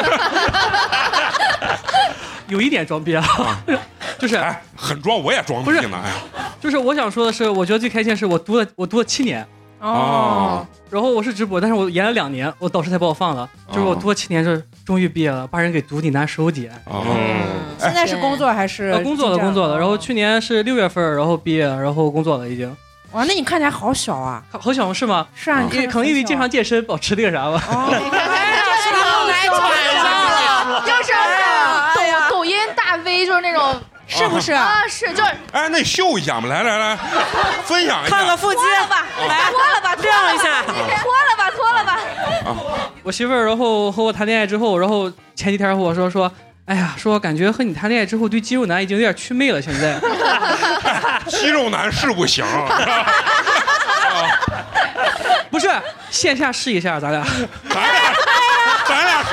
有一点装逼啊，就是、
哎、很装，我也装逼呢，哎，
就是我想说的是，我觉得最开心的是我读了我读了七年
哦，
然后我是直播，但是我延了两年，我导师才把我放了，就是我读了七年，这终于毕业了，把人给读你难手底。
哦，
现在是工作还是？
工作了，工作了。然后去年是六月份，然后毕业，然后工作了已经。
哇，那你看起来好小啊！
好, 好小是吗？
是啊，
因为可能因为经常健身，保持那个啥吧。
哦，你看，
就是后来喘上了，
就是抖抖音大 V，就是那种，
是不是
啊？是，就是。
哎，那你秀一下嘛，来来来，分享一下，
看个腹肌
吧，
来
脱了吧，
亮一下，
脱了吧，脱了吧。
啊，
我媳妇儿然后和我谈恋爱之后，然后前几天和我说说。哎呀，说感觉和你谈恋爱之后，对肌肉男已经有点祛魅了。现在，
肌肉男是不行，
不是线下试一下，咱俩，
咱俩，咱俩是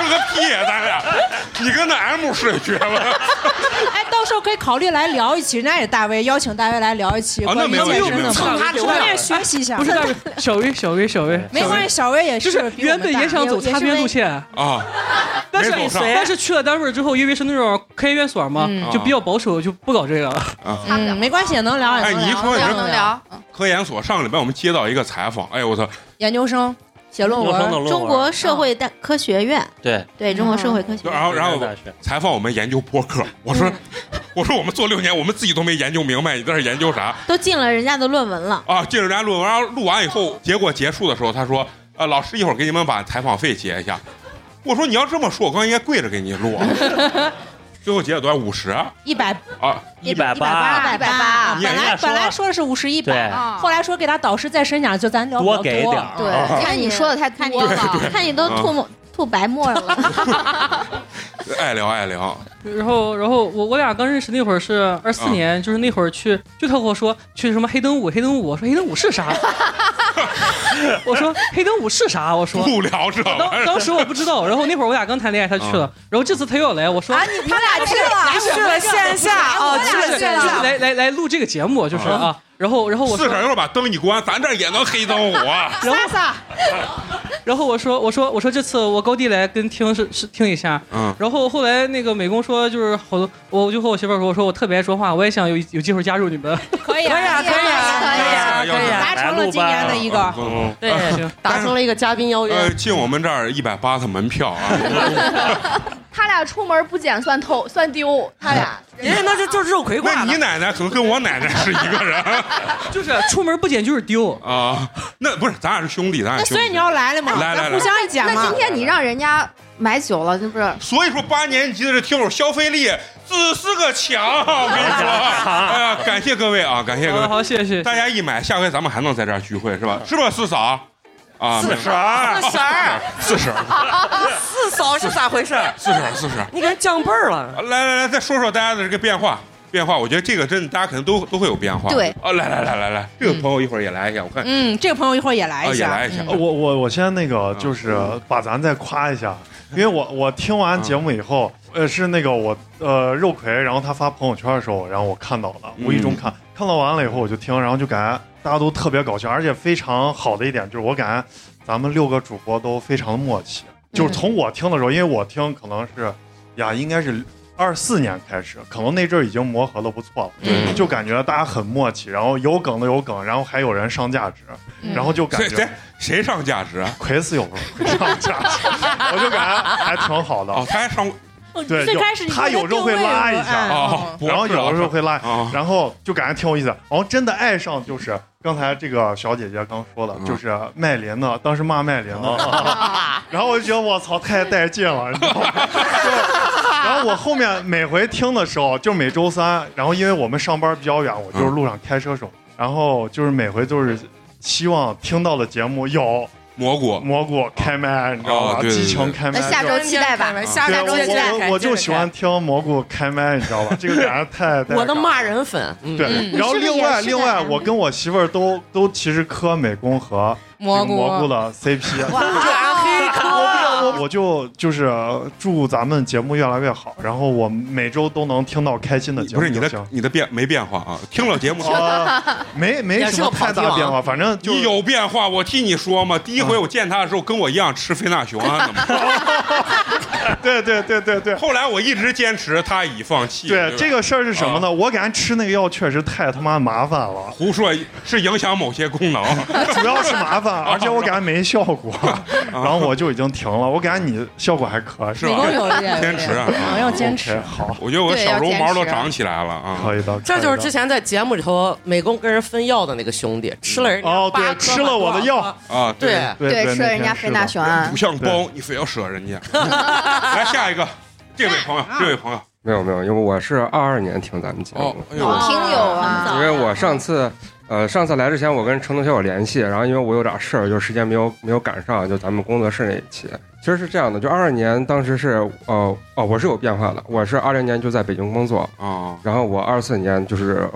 个屁呀、啊，咱俩，你跟那 M 似的绝了。
哎，到时候可以考虑来聊一期，人家也大 V 邀请大 V 来聊一期。
啊，那没有没有没有，
蹭他流量，我也学习一下。
不是大 V， 小 V 小 V 小 V，
没关系，小 V 也
是原本也想走擦边路线
啊，
但是但是去了单位之后，因为是那种科研院所嘛，就比较保守，就不搞这个了。
嗯，没关系，能聊也能聊。
哎，你一说
能聊。
科研所上个礼拜我们接到一个采访，哎呦我操，
研究生。写论文，
中国社会大科学院，
对
对，中国社会科学院。
然后然后采访我们研究播客，我说我说我们做六年，我们自己都没研究明白，你在这研究啥？
都进了人家的论文了
啊，进了人家论文，然后录完以后，结果结束的时候，他说，呃，老师一会儿给你们把采访费结一下。我说你要这么说，我刚应该跪着给你录。最后结了多少？五十？
一百
啊，
一百八，
一百八。本来本来说的是五十一百，后来说给他导师再申奖，就咱聊
多给点。
对，因为你说的太
看你看你都吐吐白沫了。
爱聊爱聊。
然后然后我我俩刚认识那会儿是二四年，就是那会儿去，就他跟我说去什么黑灯舞，黑灯舞，我说黑灯舞是啥？我说黑灯舞是啥？我说
不聊这。
当当时我不知道，然后那会儿我俩刚谈恋爱，他去了，然后这次他又要来，我说
啊，你他俩去了，
去了线下哦，去了线
下，来来来录这个节目，就是啊，然后然后我
四婶一会儿把灯一关，咱这也能黑灯舞啊。
撒撒。
然后我说我说我说这次我高低来跟听是是听一下，嗯，然后后来那个美工说就是好多，我就和我媳妇说，我说我特别爱说话，我也想有有机会加入你们。
可以啊，可以啊，可以啊，可以啊，达成了今年的一个，
嗯，对，达成了一个嘉宾邀约。
呃，进我们这儿一百八的门票啊。
他俩出门不捡算偷算丢，他俩。
人家那就就是肉葵挂。
那你奶奶可能跟我奶奶是一个人，
就是出门不捡就是丢
啊。那不是，咱俩是兄弟，咱俩。
所以你要来了吗？
来来来，
互相捡嘛。
那今天你让人家买酒了，这不是？
所以说八年级的这听友消费力只是个强，我跟你说。哎呀，感谢各位啊，感谢各位。
好，谢谢。
大家一买，下回咱们还能在这儿聚会是吧？是不是四嫂？啊，
四婶，四婶，
四婶，
四嫂是咋回事？
四婶，四婶，
你给人降辈儿了。
来来来，再说说大家的这个变化。变化，我觉得这个真的大家可能都都会有变化。
对，
啊，来来来来来，这个朋友一会儿也来一下，我看。
嗯，这个朋友一会儿也来一下，
也来一下。
我我我先那个就是把咱再夸一下，因为我我听完节目以后，呃，是那个我呃肉葵，然后他发朋友圈的时候，然后我看到了，无意中看，看到完了以后我就听，然后就感觉大家都特别搞笑，而且非常好的一点就是我感觉咱们六个主播都非常的默契，就是从我听的时候，因为我听可能是呀，应该是。二四年开始，可能那阵儿已经磨合的不错了，嗯，就感觉大家很默契，然后有梗的有梗，然后还有人上价值，嗯、然后就感觉
谁谁上价值啊？
奎斯有时候会上价值，我就感觉还挺好的。
哦，他还上。
对，
最开始
他有时候会拉一下，
哦、
然后有的时候会拉，哦、然后就感觉挺有意思。然后真的爱上就是刚才这个小姐姐刚说的，嗯、就是麦琳的，当时骂麦琳的，哦、然后我就觉得我操太带劲了，你知道吗？然后我后面每回听的时候，就每周三，然后因为我们上班比较远，我就是路上开车时候，然后就是每回都是希望听到的节目有。
蘑菇，
蘑菇开麦，你知道吧？激情开麦，
下周期待吧，下周期待。
我我就喜欢听蘑菇开麦，你知道吧？这个感觉太……
我的骂人粉。
对，然后另外另外，我跟我媳妇儿都都其实磕美工和蘑菇蘑菇的 C P。
哇，黑磕！
我我就就是祝咱们节目越来越好，然后我每周都能听到开心的节目。
不是你的你的变没变化啊？听了节目
没没什么太大变化，反正
你有变化。我替你说嘛，第一回我见他的时候跟我一样吃非那雄胺的嘛。
对对对对对。
后来我一直坚持，他已放弃。
对这个事儿是什么呢？我感觉吃那个药确实太他妈麻烦了。
胡说，是影响某些功能，
主要是麻烦，而且我感觉没效果，然后我就已经停了。我感觉你效果还可
是吧？坚持啊，
要坚持。
好，
我觉得我小绒毛都长起来了啊，
可以的。
这就是之前在节目里头美工跟人分药的那个兄弟，吃了人家
哦，对，吃了我的药
啊，
对
对，
吃了人家非那雄胺，
不像包，你非要舍人家。来下一个，这位朋友，这位朋友，
没有没有，因为我是二二年听咱们节目，
老听友啊，
因为我上次。呃，上次来之前，我跟陈同学有联系，然后因为我有点事儿，就时间没有没有赶上，就咱们工作室那一期。其实是这样的，就二二年当时是，呃，哦，我是有变化的，我是二零年就在北京工作啊，然后我二四年就是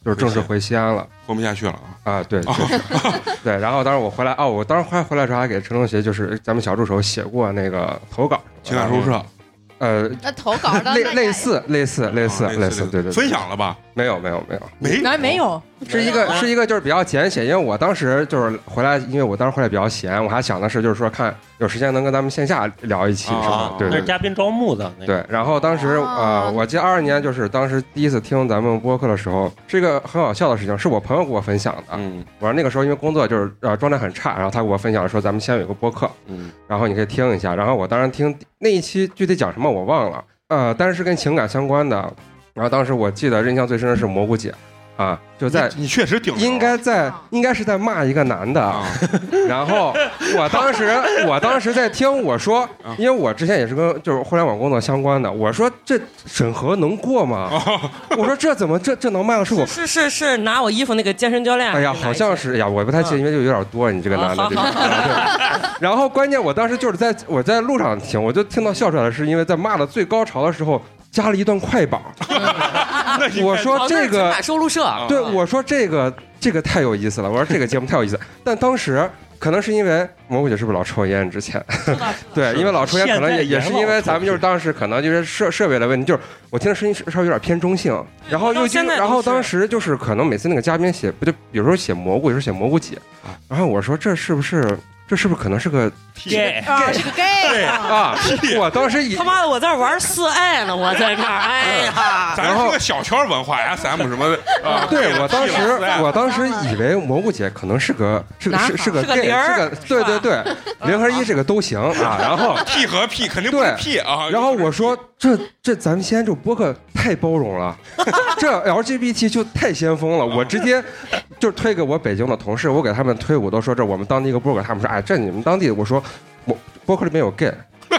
就是正式回西安了，
混不下去了
啊！啊，对，对。然后当时我回来，哦，我当时回来回来的时候还给陈同学，就是咱们小助手写过那个投稿，
情感收社。
呃，
那投稿的
类类似类似类似类似，对对，
分享了吧？
没有没有没有
没
来没有，
是一个是一个就是比较简写，因为我当时就是回来，因为我当时回来比较闲，我还想的是就是说看有时间能跟咱们线下聊一期什么，对对，
嘉宾招募的，
对。然后当时呃，我记得二二年就是当时第一次听咱们播客的时候，是一个很好笑的事情，是我朋友给我分享的。嗯，我说那个时候因为工作就是呃状态很差，然后他给我分享说咱们先有一个播客，嗯，然后你可以听一下。然后我当时听那一期具体讲什么我忘了。呃，但是是跟情感相关的，然后当时我记得印象最深的是蘑菇姐，啊，就在
你确实顶，
应该在应该是在骂一个男的，啊、然后我当时我当时在听，我说，因为我之前也是跟就是互联网工作相关的，我说这审核能过吗？我说这怎么这这能骂是我
是是是拿我衣服那个健身教练？
哎呀，好像是，哎呀，我不太记得，因为就有点多，你这个男的。
好好好
然后关键我当时就是在我在路上听，我就听到笑出来了，是因为在骂的最高潮的时候加了一段快板。我说这个
收录社，
对，我说这个这个太有意思了，我说这个节目太有意思，但当时。可能是因为蘑菇姐是不是老抽烟？之前，对，因为老抽烟，可能也也是因为咱们就是当时可能就是设设备的问题，就是我听的声音稍微有点偏中性，然后又然后当时就是可能每次那个嘉宾写不就有时候写蘑菇，有时候写蘑菇姐，然后我说这是不是这是不是可能是个
gay
啊，是个 gay
啊！我当时以
他妈的我在玩四爱呢，我在这儿，哎呀，
咱是个小圈文化 S M 什么的啊。
对，我当时我当时以为蘑菇姐可能是个是个是是个 gay， 是个对对对，零和一这个都行啊。然后
P 和 P 肯定不是 P 啊。
然后我说这这咱们西安这播客太包容了，这 L G B T 就太先锋了。我直接就推给我北京的同事，我给他们推，我都说这我们当地一个播客，他们说哎这你们当地，我说我播客里面有 gay。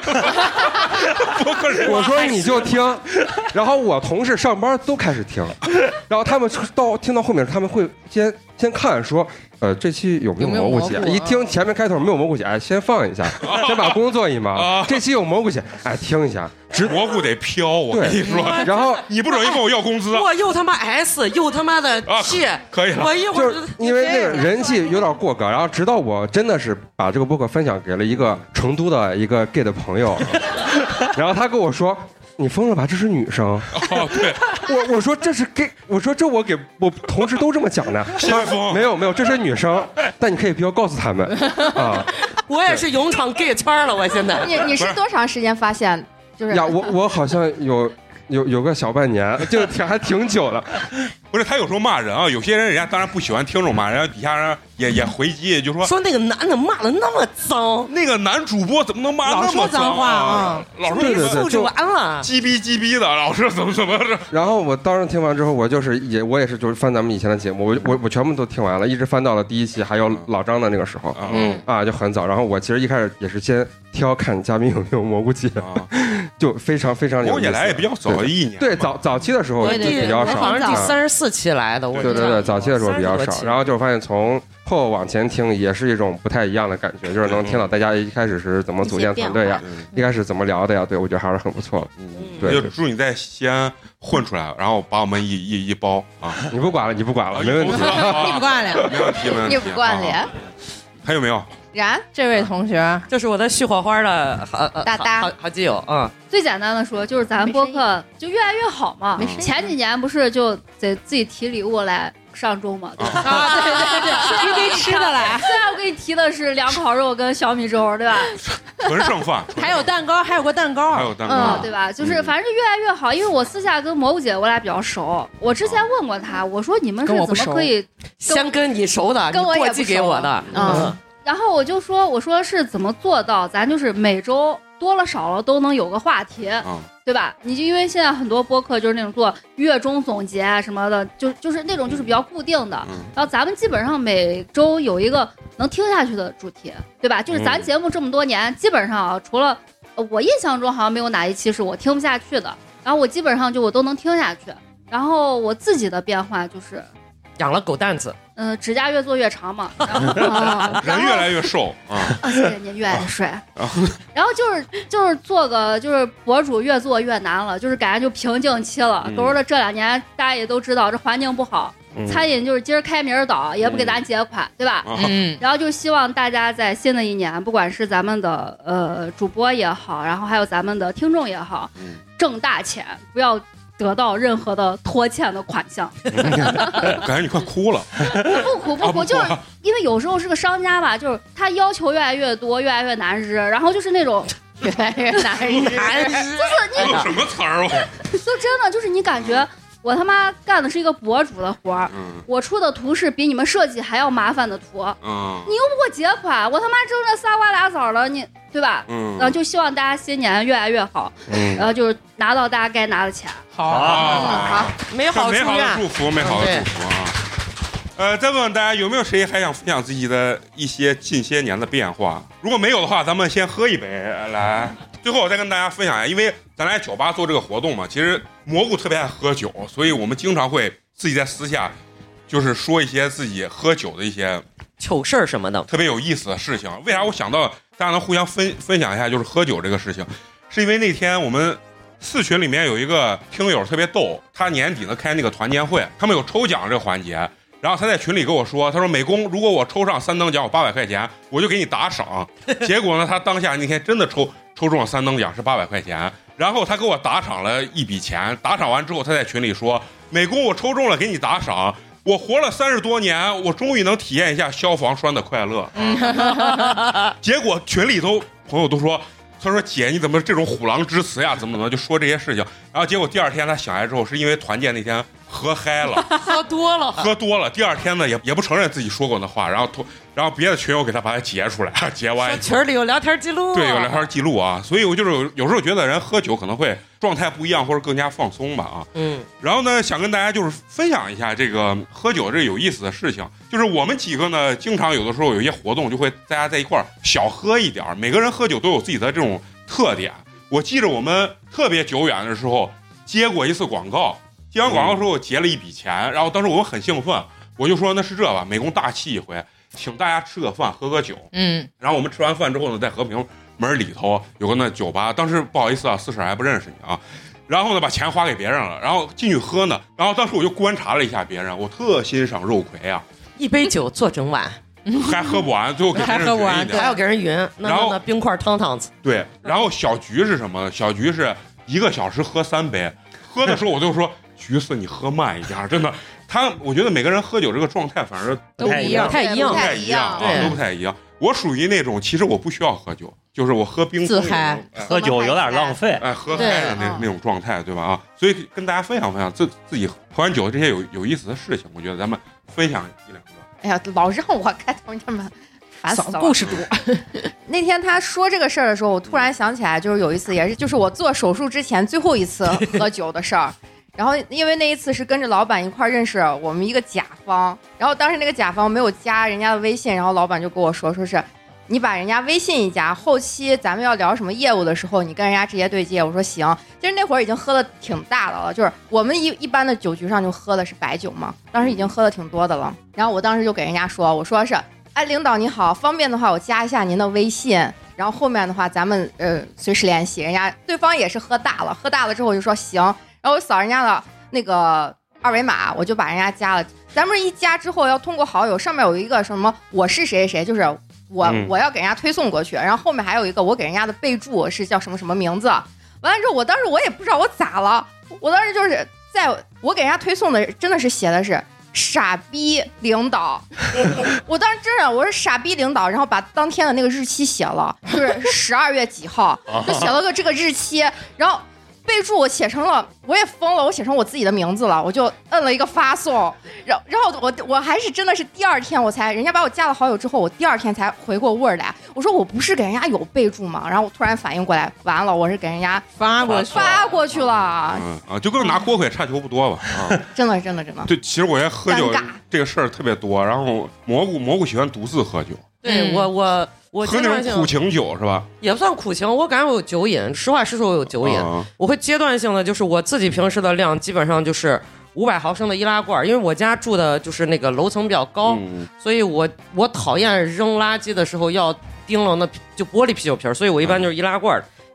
我说你就听，然后我同事上班都开始听，然后他们到听到后面，他们会先先看说，呃，这期有没有蘑菇姐？一听前面开头没有蘑菇姐，哎，先放一下，先把工作一忙。这期有蘑菇姐，哎，听一下。
蘑菇得飘，我跟你说。
然后
你不准一跟我要工资。
我又他妈 S 又他妈的 T，
可以了。
我一会儿
就是因为那个人气有点过高，然后直到我真的是把这个播客分享给了一个成都的一个 gay 的朋友，然后他跟我说。你疯了吧？这是女生。
哦，对，
我我说这是 gay， 我说这我给我同事都这么讲的。没有没有，这是女生，但你可以不要告诉他们啊。
我也是勇闯 gay 圈了，我现在。
你你是多长时间发现？就是
呀，我我好像有有有个小半年，就挺还挺久了。
不是他有时候骂人啊，有些人人家当然不喜欢听这种骂人，然后底下人也也回击，就说
说那个男的骂的那么脏，
那个男主播怎么能骂那么脏
话啊？
老师
对对对，
就完了，
鸡逼鸡逼的，老师怎么怎么着？
然后我当时听完之后，我就是也我也是就是翻咱们以前的节目，我我我全部都听完了，一直翻到了第一期，还有老张的那个时候，嗯啊就很早。然后我其实一开始也是先挑看嘉宾有没有蘑菇姐，就非常非常有意思。
蘑菇姐来也比较早一年，
对早早期的时候比较少，
好像第三十四期来的。
对对对，早期的时候比较少，然后就发现从后往前听也是一种不太一样的感觉，就是能听到大家一开始是怎么组建团队呀，一开始怎么聊的呀，对我觉得还是很不错的。嗯，对，
就祝你在西安混出来，然后把我们一一一包啊！
你不管了，你不管了，没问题，
你不管了，
没问题，没问题。
你不管了。
还有没有？
然
这位同学，
这是我的续火花的好
大大
好好基友啊。
最简单的说，就是咱播客就越来越好嘛。前几年不是就得自己提礼物来上周嘛？对吧？啊，对对对，
提给吃的来。
虽然我给你提的是凉烤肉跟小米粥，对吧？
纯剩饭。
还有蛋糕，还有个蛋糕，
还有蛋糕，
嗯，对吧？就是反正越来越好，因为我私下跟蘑菇姐我俩比较熟，我之前问过她，我说你们是怎么可以
先跟你熟的，
跟我也
过继给我的，
嗯。然后我就说，我说是怎么做到，咱就是每周多了少了都能有个话题，嗯、对吧？你就因为现在很多播客就是那种做月中总结啊什么的，就就是那种就是比较固定的。嗯、然后咱们基本上每周有一个能听下去的主题，对吧？就是咱节目这么多年，嗯、基本上啊，除了我印象中好像没有哪一期是我听不下去的，然后我基本上就我都能听下去。然后我自己的变化就是
养了狗蛋子。
嗯、呃，指甲越做越长嘛，然后
啊、人越来越瘦啊，
啊，谢谢您，越来越帅。然后就是就是做个就是博主越做越难了，就是感觉就瓶颈期了。都是这两年大家也都知道，这环境不好，
餐饮就是今儿开明儿倒，也不给咱结款，对吧？
嗯。
然后就希望大家在新的一年，不管是咱们的呃主播也好，然后还有咱们的听众也好，挣大钱，不要得到任何的拖欠的款项。
感觉你快哭了。
不哭不哭，就是因为有时候是个商家吧，就是他要求越来越多，越来越难日，然后就是那种。
越来越难日，
难日，就是你
什么词儿？
就真的就是你感觉我他妈干的是一个博主的活儿，嗯、我出的图是比你们设计还要麻烦的图，嗯、你又不给我结款，我他妈挣这仨瓜俩枣了，你对吧？嗯，然后就希望大家新年越来越好，嗯，然后就是拿到大家该拿的钱。
好，好，好，美好
美好的祝福，美好的祝福啊！呃，再问问大家有没有谁还想分享自己的一些近些年的变化？如果没有的话，咱们先喝一杯来。最后我再跟大家分享一下，因为咱来酒吧做这个活动嘛，其实蘑菇特别爱喝酒，所以我们经常会自己在私下就是说一些自己喝酒的一些
糗事儿什么的，
特别有意思的事情。为啥我想到大家能互相分分享一下，就是喝酒这个事情，是因为那天我们四群里面有一个听友特别逗，他年底呢开那个团建会，他们有抽奖这个环节。然后他在群里跟我说，他说美工，如果我抽上三等奖，我八百块钱，我就给你打赏。结果呢，他当下那天真的抽抽中了三等奖，是八百块钱。然后他给我打赏了一笔钱，打赏完之后，他在群里说，美工，我抽中了，给你打赏。我活了三十多年，我终于能体验一下消防栓的快乐。结果群里头朋友都说，他说姐你怎么这种虎狼之词呀？怎么怎么就说这些事情？然后结果第二天他醒来之后，是因为团建那天喝嗨了，
喝多了，
喝多了。第二天呢，也也不承认自己说过那话，然后然后别的群友给他把他截出来，截完
群里有聊天记录，
对，有聊天记录啊。所以我就是有有时候觉得人喝酒可能会状态不一样，或者更加放松吧啊。嗯。然后呢，想跟大家就是分享一下这个喝酒这有意思的事情，就是我们几个呢，经常有的时候有一些活动，就会大家在一块儿小喝一点，每个人喝酒都有自己的这种特点。我记着我们特别久远的时候接过一次广告。接完广告的时候，我结了一笔钱，然后当时我们很兴奋，我就说那是这吧，美工大气一回，请大家吃个饭，喝个酒。嗯，然后我们吃完饭之后呢，在和平门里头有个那酒吧，当时不好意思啊，四婶还不认识你啊，然后呢把钱花给别人了，然后进去喝呢，然后当时我就观察了一下别人，我特欣赏肉葵啊，
一杯酒做整晚。
还喝不完，最后给别人
还喝不完，还要给人匀，然后冰块汤汤子。
对，然后小菊是什么？小菊是一个小时喝三杯，喝的时候我就说。橘子，你喝慢一点，真的。他，我觉得每个人喝酒这个状态，反正
都不一样，太一样，
不太一样啊，都不太一样。我属于那种，其实我不需要喝酒，就是我喝冰
自嗨，
喝酒有点浪费，
哎，喝嗨的那那种状态，对吧？啊，所以跟大家分享分享自自己喝完酒这些有有意思的事情，我觉得咱们分享一两个。
哎呀，老让我开头，你这么烦死了，
故事多。
那天他说这个事儿的时候，我突然想起来，就是有一次也是，就是我做手术之前最后一次喝酒的事儿。然后因为那一次是跟着老板一块认识我们一个甲方，然后当时那个甲方没有加人家的微信，然后老板就跟我说，说是你把人家微信一加，后期咱们要聊什么业务的时候，你跟人家直接对接。我说行。其实那会儿已经喝的挺大的了，就是我们一一般的酒局上就喝的是白酒嘛，当时已经喝的挺多的了。然后我当时就给人家说，我说是，哎，领导你好，方便的话我加一下您的微信，然后后面的话咱们呃随时联系。人家对方也是喝大了，喝大了之后我就说行。然后我扫人家的那个二维码，我就把人家加了。咱们一加之后要通过好友，上面有一个什么我是谁谁，就是我、嗯、我要给人家推送过去，然后后面还有一个我给人家的备注是叫什么什么名字。完了之后，我当时我也不知道我咋了，我当时就是在我给人家推送的真的是写的是傻逼领导，我当时真的我是傻逼领导，然后把当天的那个日期写了，就是十二月几号，就写了个这个日期，然后。备注我写成了，我也疯了，我写成我自己的名字了，我就摁了一个发送，然然后我我还是真的是第二天我才，人家把我加了好友之后，我第二天才回过 Word 来，我说我不是给人家有备注吗？然后我突然反应过来，完了，我是给人家
发过去
发过去了，
嗯啊，就跟拿锅盔差球不多吧啊，
真的真的真的。
对，其实我觉得喝酒这个事儿特别多，然后蘑菇蘑菇喜欢独自喝酒，
对我我。我
喝那种苦情酒是吧？
也不算苦情，我感觉我有酒瘾。实话实说，我有酒瘾。嗯、我会阶段性的，就是我自己平时的量基本上就是五百毫升的易拉罐，因为我家住的就是那个楼层比较高，嗯、所以我我讨厌扔垃圾的时候要叮了那就玻璃啤酒瓶，所以我一般就是易拉罐。嗯、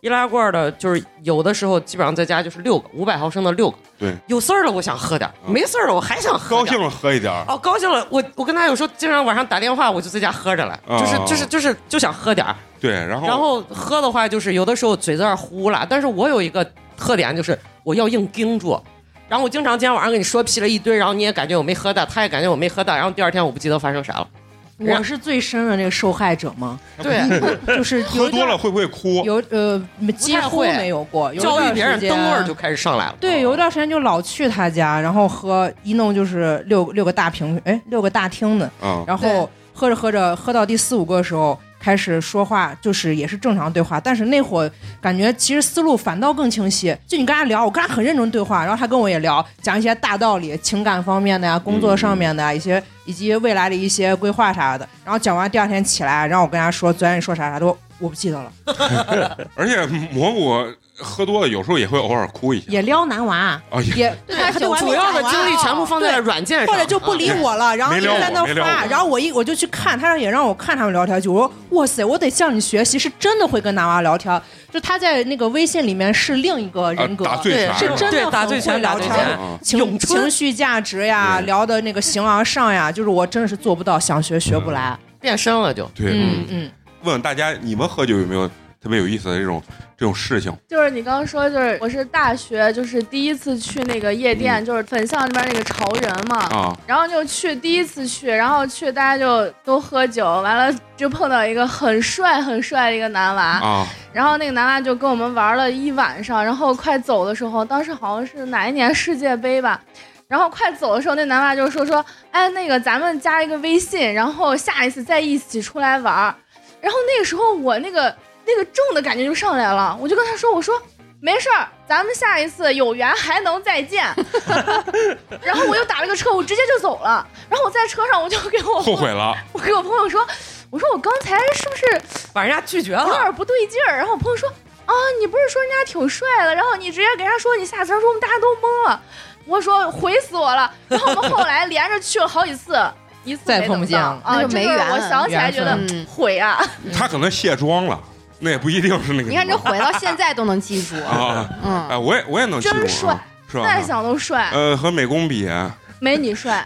易拉罐的，就是有的时候基本上在家就是六个五百毫升的六个。
对，
有事儿了我想喝点，没事儿了我还想喝。
高兴了喝一点。
哦，高兴了，我我跟他有时候经常晚上打电话，我就在家喝着了，
哦、
就是就是就是就想喝点。
对，然后
然后喝的话，就是有的时候嘴在那糊了，但是我有一个特点就是我要硬盯住。然后我经常今天晚上跟你说屁了一堆，然后你也感觉我没喝的，他也感觉我没喝的，然后第二天我不记得发生啥了。
我是最深的那个受害者吗？
对，
就是
喝多了会不会哭？
有呃，几乎没有过。
教育别人灯味儿就开始上来了。
对，有一段时间就老去他家，然后喝一弄就是六六个大瓶，哎，六个大厅的。
嗯。
然后喝着喝着，喝到第四五个的时候。开始说话就是也是正常对话，但是那会儿感觉其实思路反倒更清晰。就你跟他聊，我跟他很认真对话，然后他跟我也聊，讲一些大道理，情感方面的呀，工作上面的呀，一些以及未来的一些规划啥的。然后讲完第二天起来，然后我跟他说昨天你说啥啥都我不记得了。
而且蘑菇喝多了有时候也会偶尔哭一下，
也撩男娃，
哦、
也
对他主要的精力全部放在软件上，
或者就不理我了，然后就在那发，然后我一我就去看，他也让我看他们聊天记录，我说哇塞，我得向你学习，是真的会跟男娃聊天，就他在那个微信里面是另一个人格，
啊、
对，是真的
打
很会聊天，情情绪价值呀，聊的那个形而上呀，就是我真的是做不到，想学学不来，
变身了就，
对，
嗯嗯，
问问大家，你们喝酒有没有特别有意思的这种这种事情？
就是你刚刚说，就是我是大学，就是第一次去那个夜店，嗯、就是粉巷那边那个潮人嘛，
啊，
然后就去第一次去，然后去大家就都喝酒，完了就碰到一个很帅很帅的一个男娃
啊，
然后那个男娃就跟我们玩了一晚上，然后快走的时候，当时好像是哪一年世界杯吧。然后快走的时候，那男娃就说说，哎，那个咱们加一个微信，然后下一次再一起出来玩。然后那个时候我那个那个正的感觉就上来了，我就跟他说，我说没事儿，咱们下一次有缘还能再见。然后我又打了个车，我直接就走了。然后我在车上我就给我
后悔了，
我给我朋友说，我说我刚才是不是
把人家拒绝了，
有点不对劲儿。然后我朋友说啊，你不是说人家挺帅的，然后你直接给人家说你下次，说我们大家都懵了。我说毁死我了，然后我们后来连着去了好几次，一次
再碰不见了
啊，
就没缘了。
我想起来觉得毁啊，
他可能卸妆了，那也不一定是那个。
你看这毁到现在都能记住
啊，嗯，哎，我也我也能记住，
真帅，
是吧？
再想都帅。
呃，和美工比，
没你帅。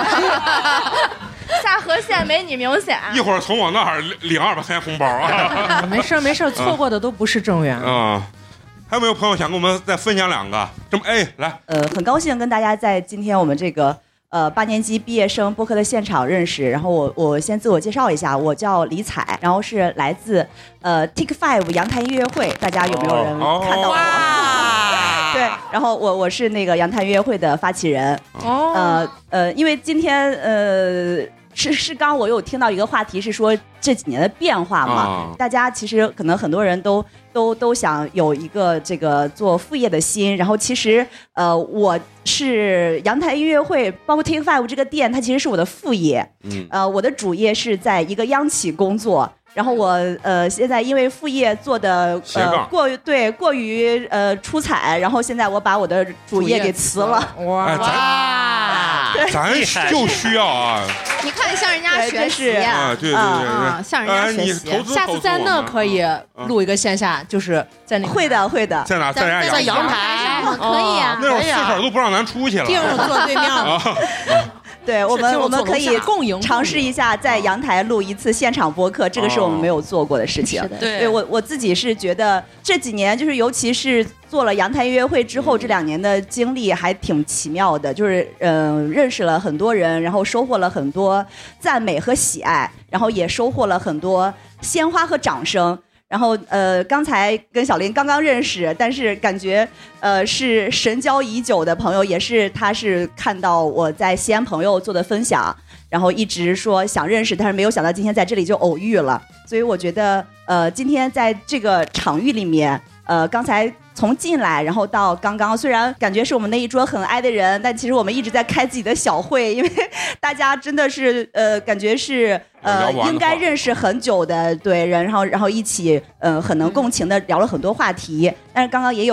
下河县没你明显。
一会儿从我那儿领二百块钱红包啊！
没事没事，错过的都不是正缘
啊。还有没有朋友想跟我们再分享两个？这么哎，来，
呃，很高兴跟大家在今天我们这个呃八年级毕业生播客的现场认识。然后我我先自我介绍一下，我叫李彩，然后是来自呃 Take Five 阳台音乐会，大家有没有人看到我？哦、对，然后我我是那个阳台音乐会的发起人。哦，呃呃，因为今天呃。是是，刚我有听到一个话题是说这几年的变化嘛，哦、大家其实可能很多人都都都想有一个这个做副业的心，然后其实呃我是阳台音乐会，包括 Take Five 这个店，它其实是我的副业，嗯，呃我的主业是在一个央企工作。然后我呃现在因为副业做的呃过于对过于呃出彩，然后现在我把我的主业给辞了。
哇，咱咱就需要啊！
你看向人家学习
啊，对对对对，
向人家学习。
下次在那可以录一个线下，就是在那
会的会的，
在哪？在
在阳台
可以啊，
那会儿四婶都不让咱出去了，
地儿坐对面了。
对我们，我们可以尝试一下在阳台录一次现场播客，这个是我们没有做过的事情。
对，
对我我自己是觉得这几年，就是尤其是做了阳台音乐会之后，这两年的经历还挺奇妙的，就是嗯、呃，认识了很多人，然后收获了很多赞美和喜爱，然后也收获了很多鲜花和掌声。然后呃，刚才跟小林刚刚认识，但是感觉呃是神交已久的朋友，也是他是看到我在西安朋友做的分享，然后一直说想认识，但是没有想到今天在这里就偶遇了。所以我觉得呃今天在这个场域里面，呃刚才从进来然后到刚刚，虽然感觉是我们那一桌很爱的人，但其实我们一直在开自己的小会，因为大家真的是呃感觉是呃应该认识很久的对人，然后然后一起呃很能共情的聊了很多话题。但是刚刚也有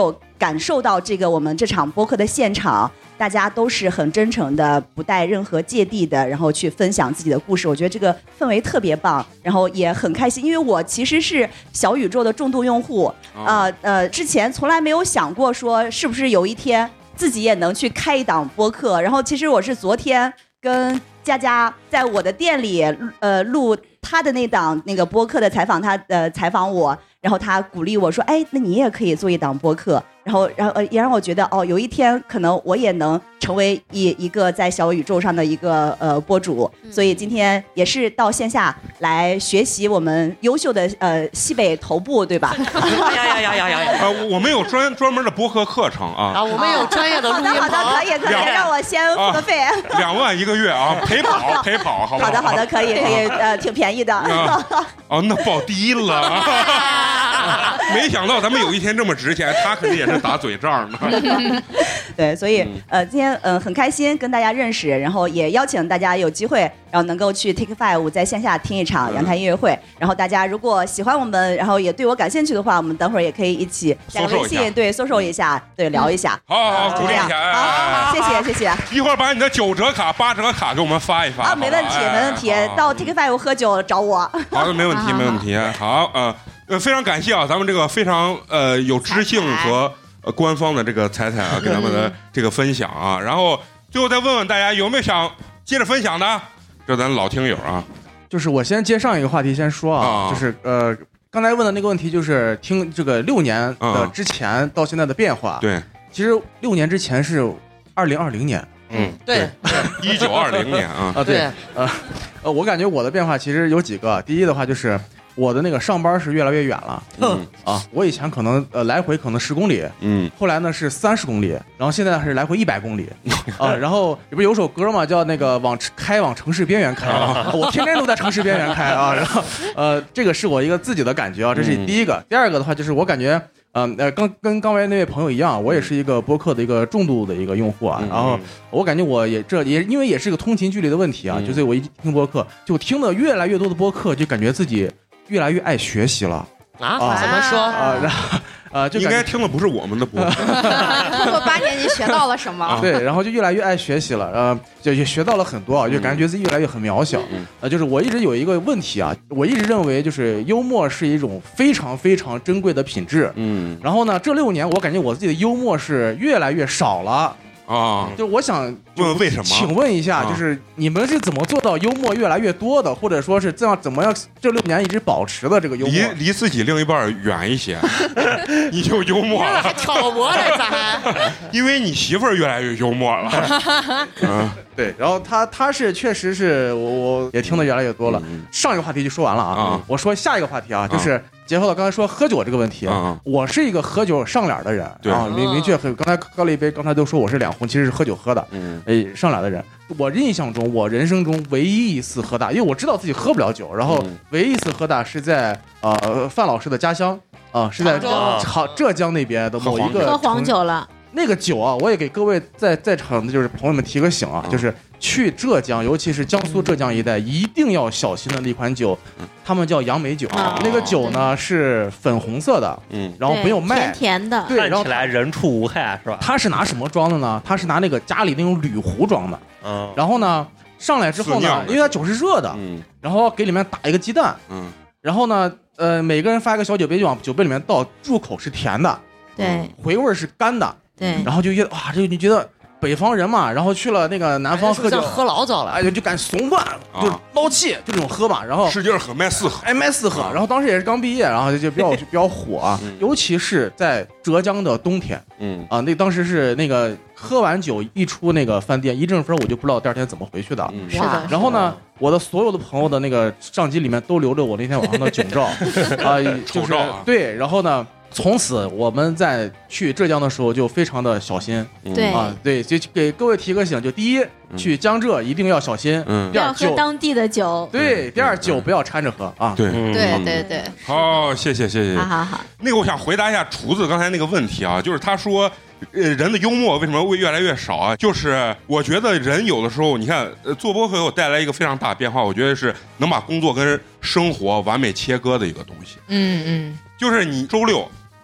感受到这个我们这场播客的现场，大家都是很真诚的，不带任何芥蒂的，然后去分享自己的故事。我觉得这个氛围特别棒，然后也很开心，因为我其实是小宇宙的重度用户，呃呃，之前从来没有想过说是不是有一天自己也能去开一档播客。然后其实我是昨天跟佳佳在我的店里呃录他的那档那个播客的采访，他呃采访我，然后他鼓励我说，哎，那你也可以做一档播客。然后然后呃也让我觉得哦，有一天可能我也能成为一一个在小宇宙上的一个呃播主。所以今天也是到线下来学习我们优秀的呃西北头部，对吧？
呀呀呀呀呀！
呃，我们有专专门的播客课程啊。
啊，我们有专业的录音棚。
好的好的，可以可以，让我先付个费。
两万一个月啊，陪跑陪跑，好不好？
好的好的，可以可以，呃，挺便宜的。
啊，哦，那报低了。没想到咱们有一天这么值钱，他肯定也是打嘴仗的。
对，所以呃，今天嗯、呃、很开心跟大家认识，然后也邀请大家有机会，然后能够去 Take Five 在线下听一场阳台音乐会。然后大家如果喜欢我们，然后也对我感兴趣的话，我们等会儿也可以一起加个微信，对，搜索一下，对，聊一下。
好好好，鼓励一下，
好好好，谢谢谢谢。
一会儿把你的九折卡、八折卡给我们发一发
啊，没问题没问题，到 Take Five 喝酒找我。
好的，没问题没问题。好，呃。呃，非常感谢啊，咱们这个非常呃有知性和呃官方的这个彩彩啊，给咱们的这个分享啊。然后最后再问问大家有没有想接着分享的？这咱老听友啊，
就是我先接上一个话题先说啊，啊就是呃刚才问的那个问题，就是听这个六年的之前到现在的变化。
对，
其实六年之前是二零二零年。
嗯，
对，
一九二零年啊
啊，对，呃呃，我感觉我的变化其实有几个。第一的话就是我的那个上班是越来越远了，嗯啊，我以前可能呃来回可能十公里，
嗯，
后来呢是三十公里，然后现在是来回一百公里啊。然后不是有首歌嘛，叫那个往开往城市边缘开啊，我天天都在城市边缘开啊。然后呃，这个是我一个自己的感觉啊，这是第一个。第二个的话就是我感觉。嗯呃，跟跟刚才那位朋友一样，我也是一个播客的一个重度的一个用户啊。然后我感觉我也这也因为也是个通勤距离的问题啊，就所以我一听播客，就听的越来越多的播客，就感觉自己越来越爱学习了
啊。怎么说
啊？然后呃，就
应该听的不是我们的播客。
通过八年级学到了什么？
对，然后就越来越爱学习了，呃，就也学到了很多啊，就感觉自己越来越很渺小。呃，就是我一直有一个问题啊，我一直认为就是幽默是一种非常非常珍贵的品质。
嗯，
然后呢，这六年我感觉我自己的幽默是越来越少了。
啊，
就是我想
问为什么？
请问一下，就是你们是怎么做到幽默越来越多的，或者说是这样怎么样这六年一直保持的这个幽默？
离离自己另一半远一些，你就幽默了。
还挑拨了咱？
因为你媳妇儿越来越幽默了。
嗯，对。然后他他是确实是我我也听得越来越多了。上一个话题就说完了啊，我说下一个话题啊，就是结合到刚才说喝酒这个问题。我是一个喝酒上脸的人啊，明明确很。刚才喝了一杯，刚才都说我是两壶，其实是喝酒喝的。嗯，哎，上脸的人，我印象中，我人生中唯一一次喝大，因为我知道自己喝不了酒，然后唯一一次喝大是在呃范老师的家乡啊，是在杭浙江那边的某一个
喝黄酒了。
那个酒啊，我也给各位在在场的就是朋友们提个醒啊，就是去浙江，尤其是江苏浙江一带，一定要小心的那款酒，他们叫杨梅酒。那个酒呢是粉红色的，嗯，然后没有麦，
甜甜的，
对，
看起来人畜无害是吧？
他是拿什么装的呢？他是拿那个家里那种铝壶装的，嗯，然后呢上来之后呢，因为它酒是热的，嗯，然后给里面打一个鸡蛋，嗯，然后呢，呃，每个人发一个小酒杯，就往酒杯里面倒，入口是甜的，
对，
回味是干的。
对，
然后就觉得哇，这你觉得北方人嘛，然后去了那个南方喝酒，
喝老早了，
哎，就就敢怂办，就捞气，就这种喝吧。然后
使劲喝，卖四喝，
哎，卖四喝。然后当时也是刚毕业，然后就就比较比较火啊，尤其是在浙江的冬天，嗯啊，那当时是那个喝完酒一出那个饭店一阵风，我就不知道第二天怎么回去的。
是的。
然后呢，我的所有的朋友的那个相机里面都留着我那天晚上的囧照啊，就是对，然后呢。从此我们在去浙江的时候就非常的小心，
对
啊，对，就给各位提个醒，就第一，去江浙一定要小心，嗯，第二
要喝当地的酒，
对，第二酒不要掺着喝啊，
对，
对对对，
好，谢谢谢谢，
好好好，
那个我想回答一下厨子刚才那个问题啊，就是他说，呃，人的幽默为什么会越来越少啊？就是我觉得人有的时候，你看，呃，做播客给我带来一个非常大的变化，我觉得是能把工作跟生活完美切割的一个东西，
嗯嗯，
就是你周六。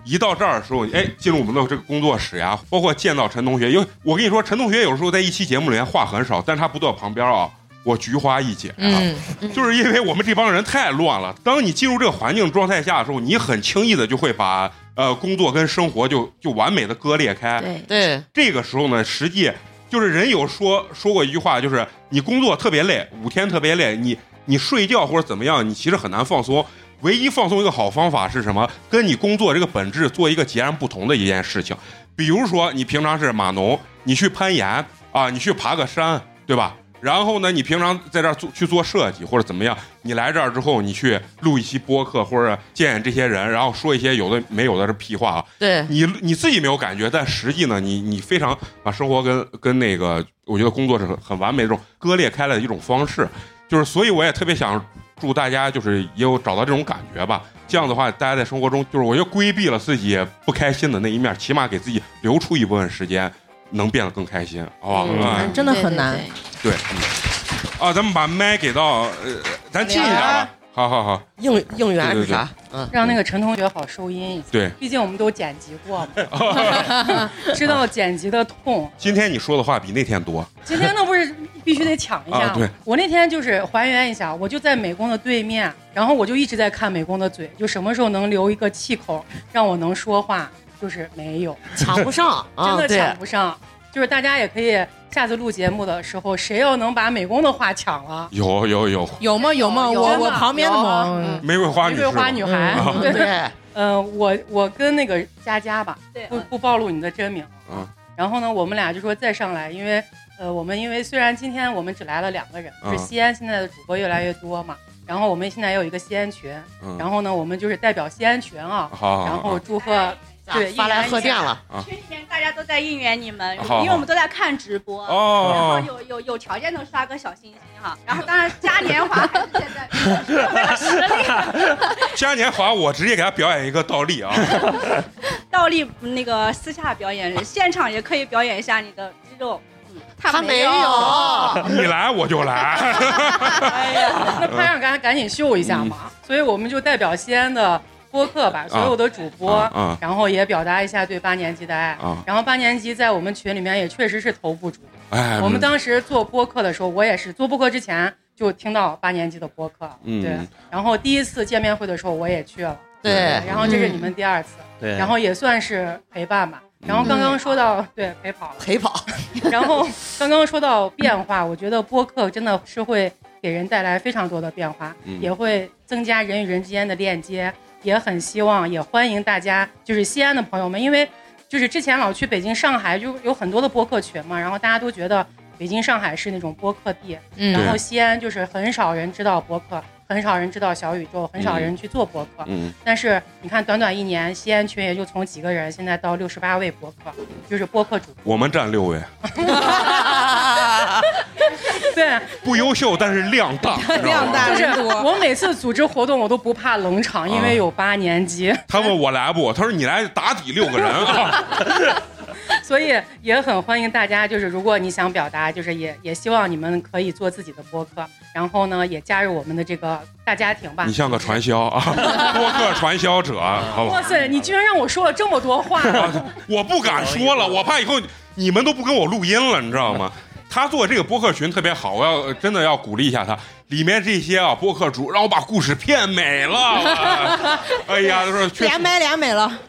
一到这儿的时候，哎，进入我们的这个工作室呀，包括见到陈同学，因为我跟你说，陈同学有时候在一期节目里面话很少，但是他不到旁边啊，我菊花一紧啊，嗯嗯、就是因为我们这帮人太乱了。当你进入这个环境状态下的时候，你很轻易的就会把呃工作跟生活就就完美的割裂开。
对对，
这个时候呢，实际就是人有说说过一句话，就是你工作特别累，五天特别累，你你睡觉或者怎么样，你其实很难放松。唯一放松一个好方法是什么？跟你工作这个本质做一个截然不同的一件事情。比如说，你平常是码农，你去攀岩啊，你去爬个山，对吧？然后呢，你平常在这儿做去做设计或者怎么样，你来这儿之后，你去录一期播客或者见见这些人，然后说一些有的没有的这屁话啊。
对，
你你自己没有感觉，但实际呢，你你非常把生活跟跟那个，我觉得工作是很很完美的这种割裂开来的一种方式。就是，所以我也特别想祝大家就是也有找到这种感觉吧。这样的话，大家在生活中就是我就规避了自己不开心的那一面，起码给自己留出一部分时间，能变得更开心，好吧？
嗯嗯、真的很难。
对，对嗯、啊，咱们把麦给到，呃，咱近一点吧。好好好，
应应援是啥？
嗯，让那个陈同学好收音一下。
对，
毕竟我们都剪辑过嘛，知道剪辑的痛。
今天你说的话比那天多。
今天那不是必须得抢一下、
啊？对，
我那天就是还原一下，我就在美工的对面，然后我就一直在看美工的嘴，就什么时候能留一个气口让我能说话，就是没有，
抢不上，
真的抢不上。啊就是大家也可以下次录节目的时候，谁要能把美工的话抢了，
有有有
有吗？有吗？我我旁边的吗？
玫瑰花女
玫瑰花女孩，
嗯、
对对。呃，我我跟那个佳佳吧，不不暴露你的真名。
嗯。
然后呢，我们俩就说再上来，因为呃，我们因为虽然今天我们只来了两个人，
嗯、
是西安现在的主播越来越多嘛，然后我们现在有一个西安群，
嗯、
然后呢，我们就是代表西安群啊，
好
然后祝贺。对，
发来贺电了。
群里面大家都在应援你们，因为我们都在看直播，
哦、
然后有有有条件的刷个小心心哈。然后当然嘉年华还是现在没有实力。
嘉年华我直接给他表演一个倒立啊，
倒立那个私下表演，现场也可以表演一下你的肌肉。嗯、他,
他没
有，
你来我就来。
哎呀，那拍上赶赶紧秀一下嘛、嗯，所以我们就代表西安的。播客吧，所有的主播、
啊啊，
然后也表达一下对八年级的爱、
啊。
然后八年级在我们群里面也确实是头部主播。
哎，
我们当时做播客的时候，我也是做播客之前就听到八年级的播客，
嗯、
对。然后第一次见面会的时候我也去了，
对。
然后这是你们第二次，
对、
嗯。然后也算是陪伴吧。然后刚刚说到、嗯、对陪跑了，
陪跑。
然后刚刚说到变化，我觉得播客真的是会给人带来非常多的变化，
嗯、
也会增加人与人之间的链接。也很希望，也欢迎大家，就是西安的朋友们，因为就是之前老去北京、上海，就有很多的播客群嘛，然后大家都觉得北京、上海是那种播客地，
嗯、
然后西安就是很少人知道播客，很少人知道小宇宙，很少人去做播客。
嗯。
但是你看，短短一年，西安群也就从几个人，现在到六十八位播客，就是播客主播。
我们占六位。
对，
不优秀，但是量大，
量大
人多。我每次组织活动，我都不怕冷场，因为有八年级。
他问我来不？他说你来打底六个人啊。
所以也很欢迎大家，就是如果你想表达，就是也也希望你们可以做自己的播客，然后呢也加入我们的这个大家庭吧。
你像个传销啊，播客传销者，好吧？
哇塞，你居然让我说了这么多话，
我不敢说了，我怕以后你们都不跟我录音了，你知道吗？他做这个播客群特别好，我要真的要鼓励一下他。里面这些啊播客主让我把故事骗美了，哎呀，都说
连美连美了。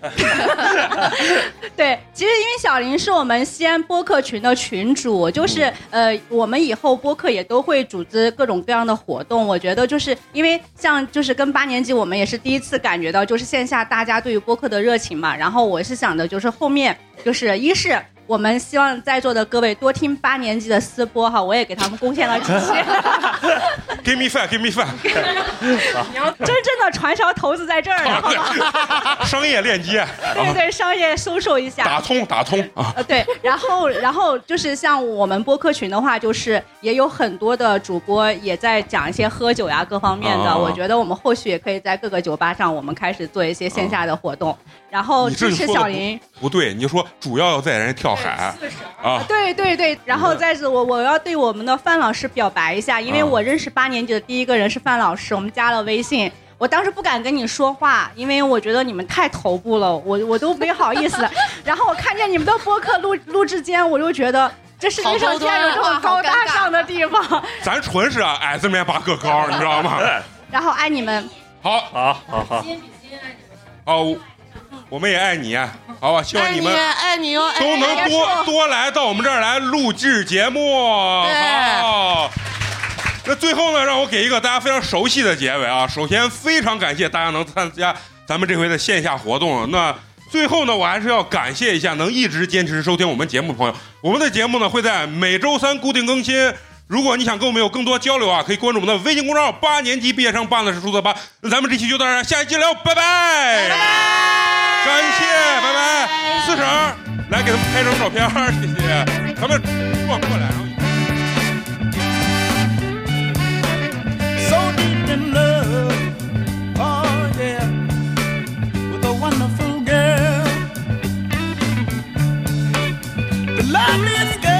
对，其实因为小林是我们西安播客群的群主，就是、嗯、呃，我们以后播客也都会组织各种各样的活动。我觉得就是因为像就是跟八年级，我们也是第一次感觉到就是线下大家对于播客的热情嘛。然后我是想的就是后面就是一是。我们希望在座的各位多听八年级的私播哈，我也给他们贡献了几期。
Give me five, give me five。
你要真正的传销投资在这儿了，好吗？
商业链接。
对对，商业收售一下。
打通打通啊。
呃对，然后然后就是像我们播客群的话，就是也有很多的主播也在讲一些喝酒呀各方面的。啊、我觉得我们后续也可以在各个酒吧上，我们开始做一些线下的活动。啊、然后支持小林。
不对，你说主要要带人跳。海
啊，对对对，然后再是我我要对我们的范老师表白一下，因为我认识八年级的第一个人是范老师，我们加了微信， 我当时不敢跟你说话，因为我觉得你们太头部了，我我都没好意思。然后我看见你们的播客录录制间，我就觉得这世界上竟然有这么高大上的地方。
咱纯是啊，矮子面拔个高，你知道吗？
然后爱你们。
好，
好，好，好。
哦，我们也爱你，好吧？希望你们
爱你哦，
都能多多来到我们这儿来录制节目。好。那最后呢，让我给一个大家非常熟悉的结尾啊！首先，非常感谢大家能参加咱们这回的线下活动。那最后呢，我还是要感谢一下能一直坚持收听我们节目的朋友。我们的节目呢会在每周三固定更新。如果你想跟我们有更多交流啊，可以关注我们的微信公众号“八年级毕业生”，八的是数字八。那咱们这期就到这儿，下一期聊，拜拜！拜拜！感谢，拜拜！四婶来给他们拍张照片，谢谢。咱们转过来。
So deep in love, oh yeah, with a wonderful girl, the loveliest girl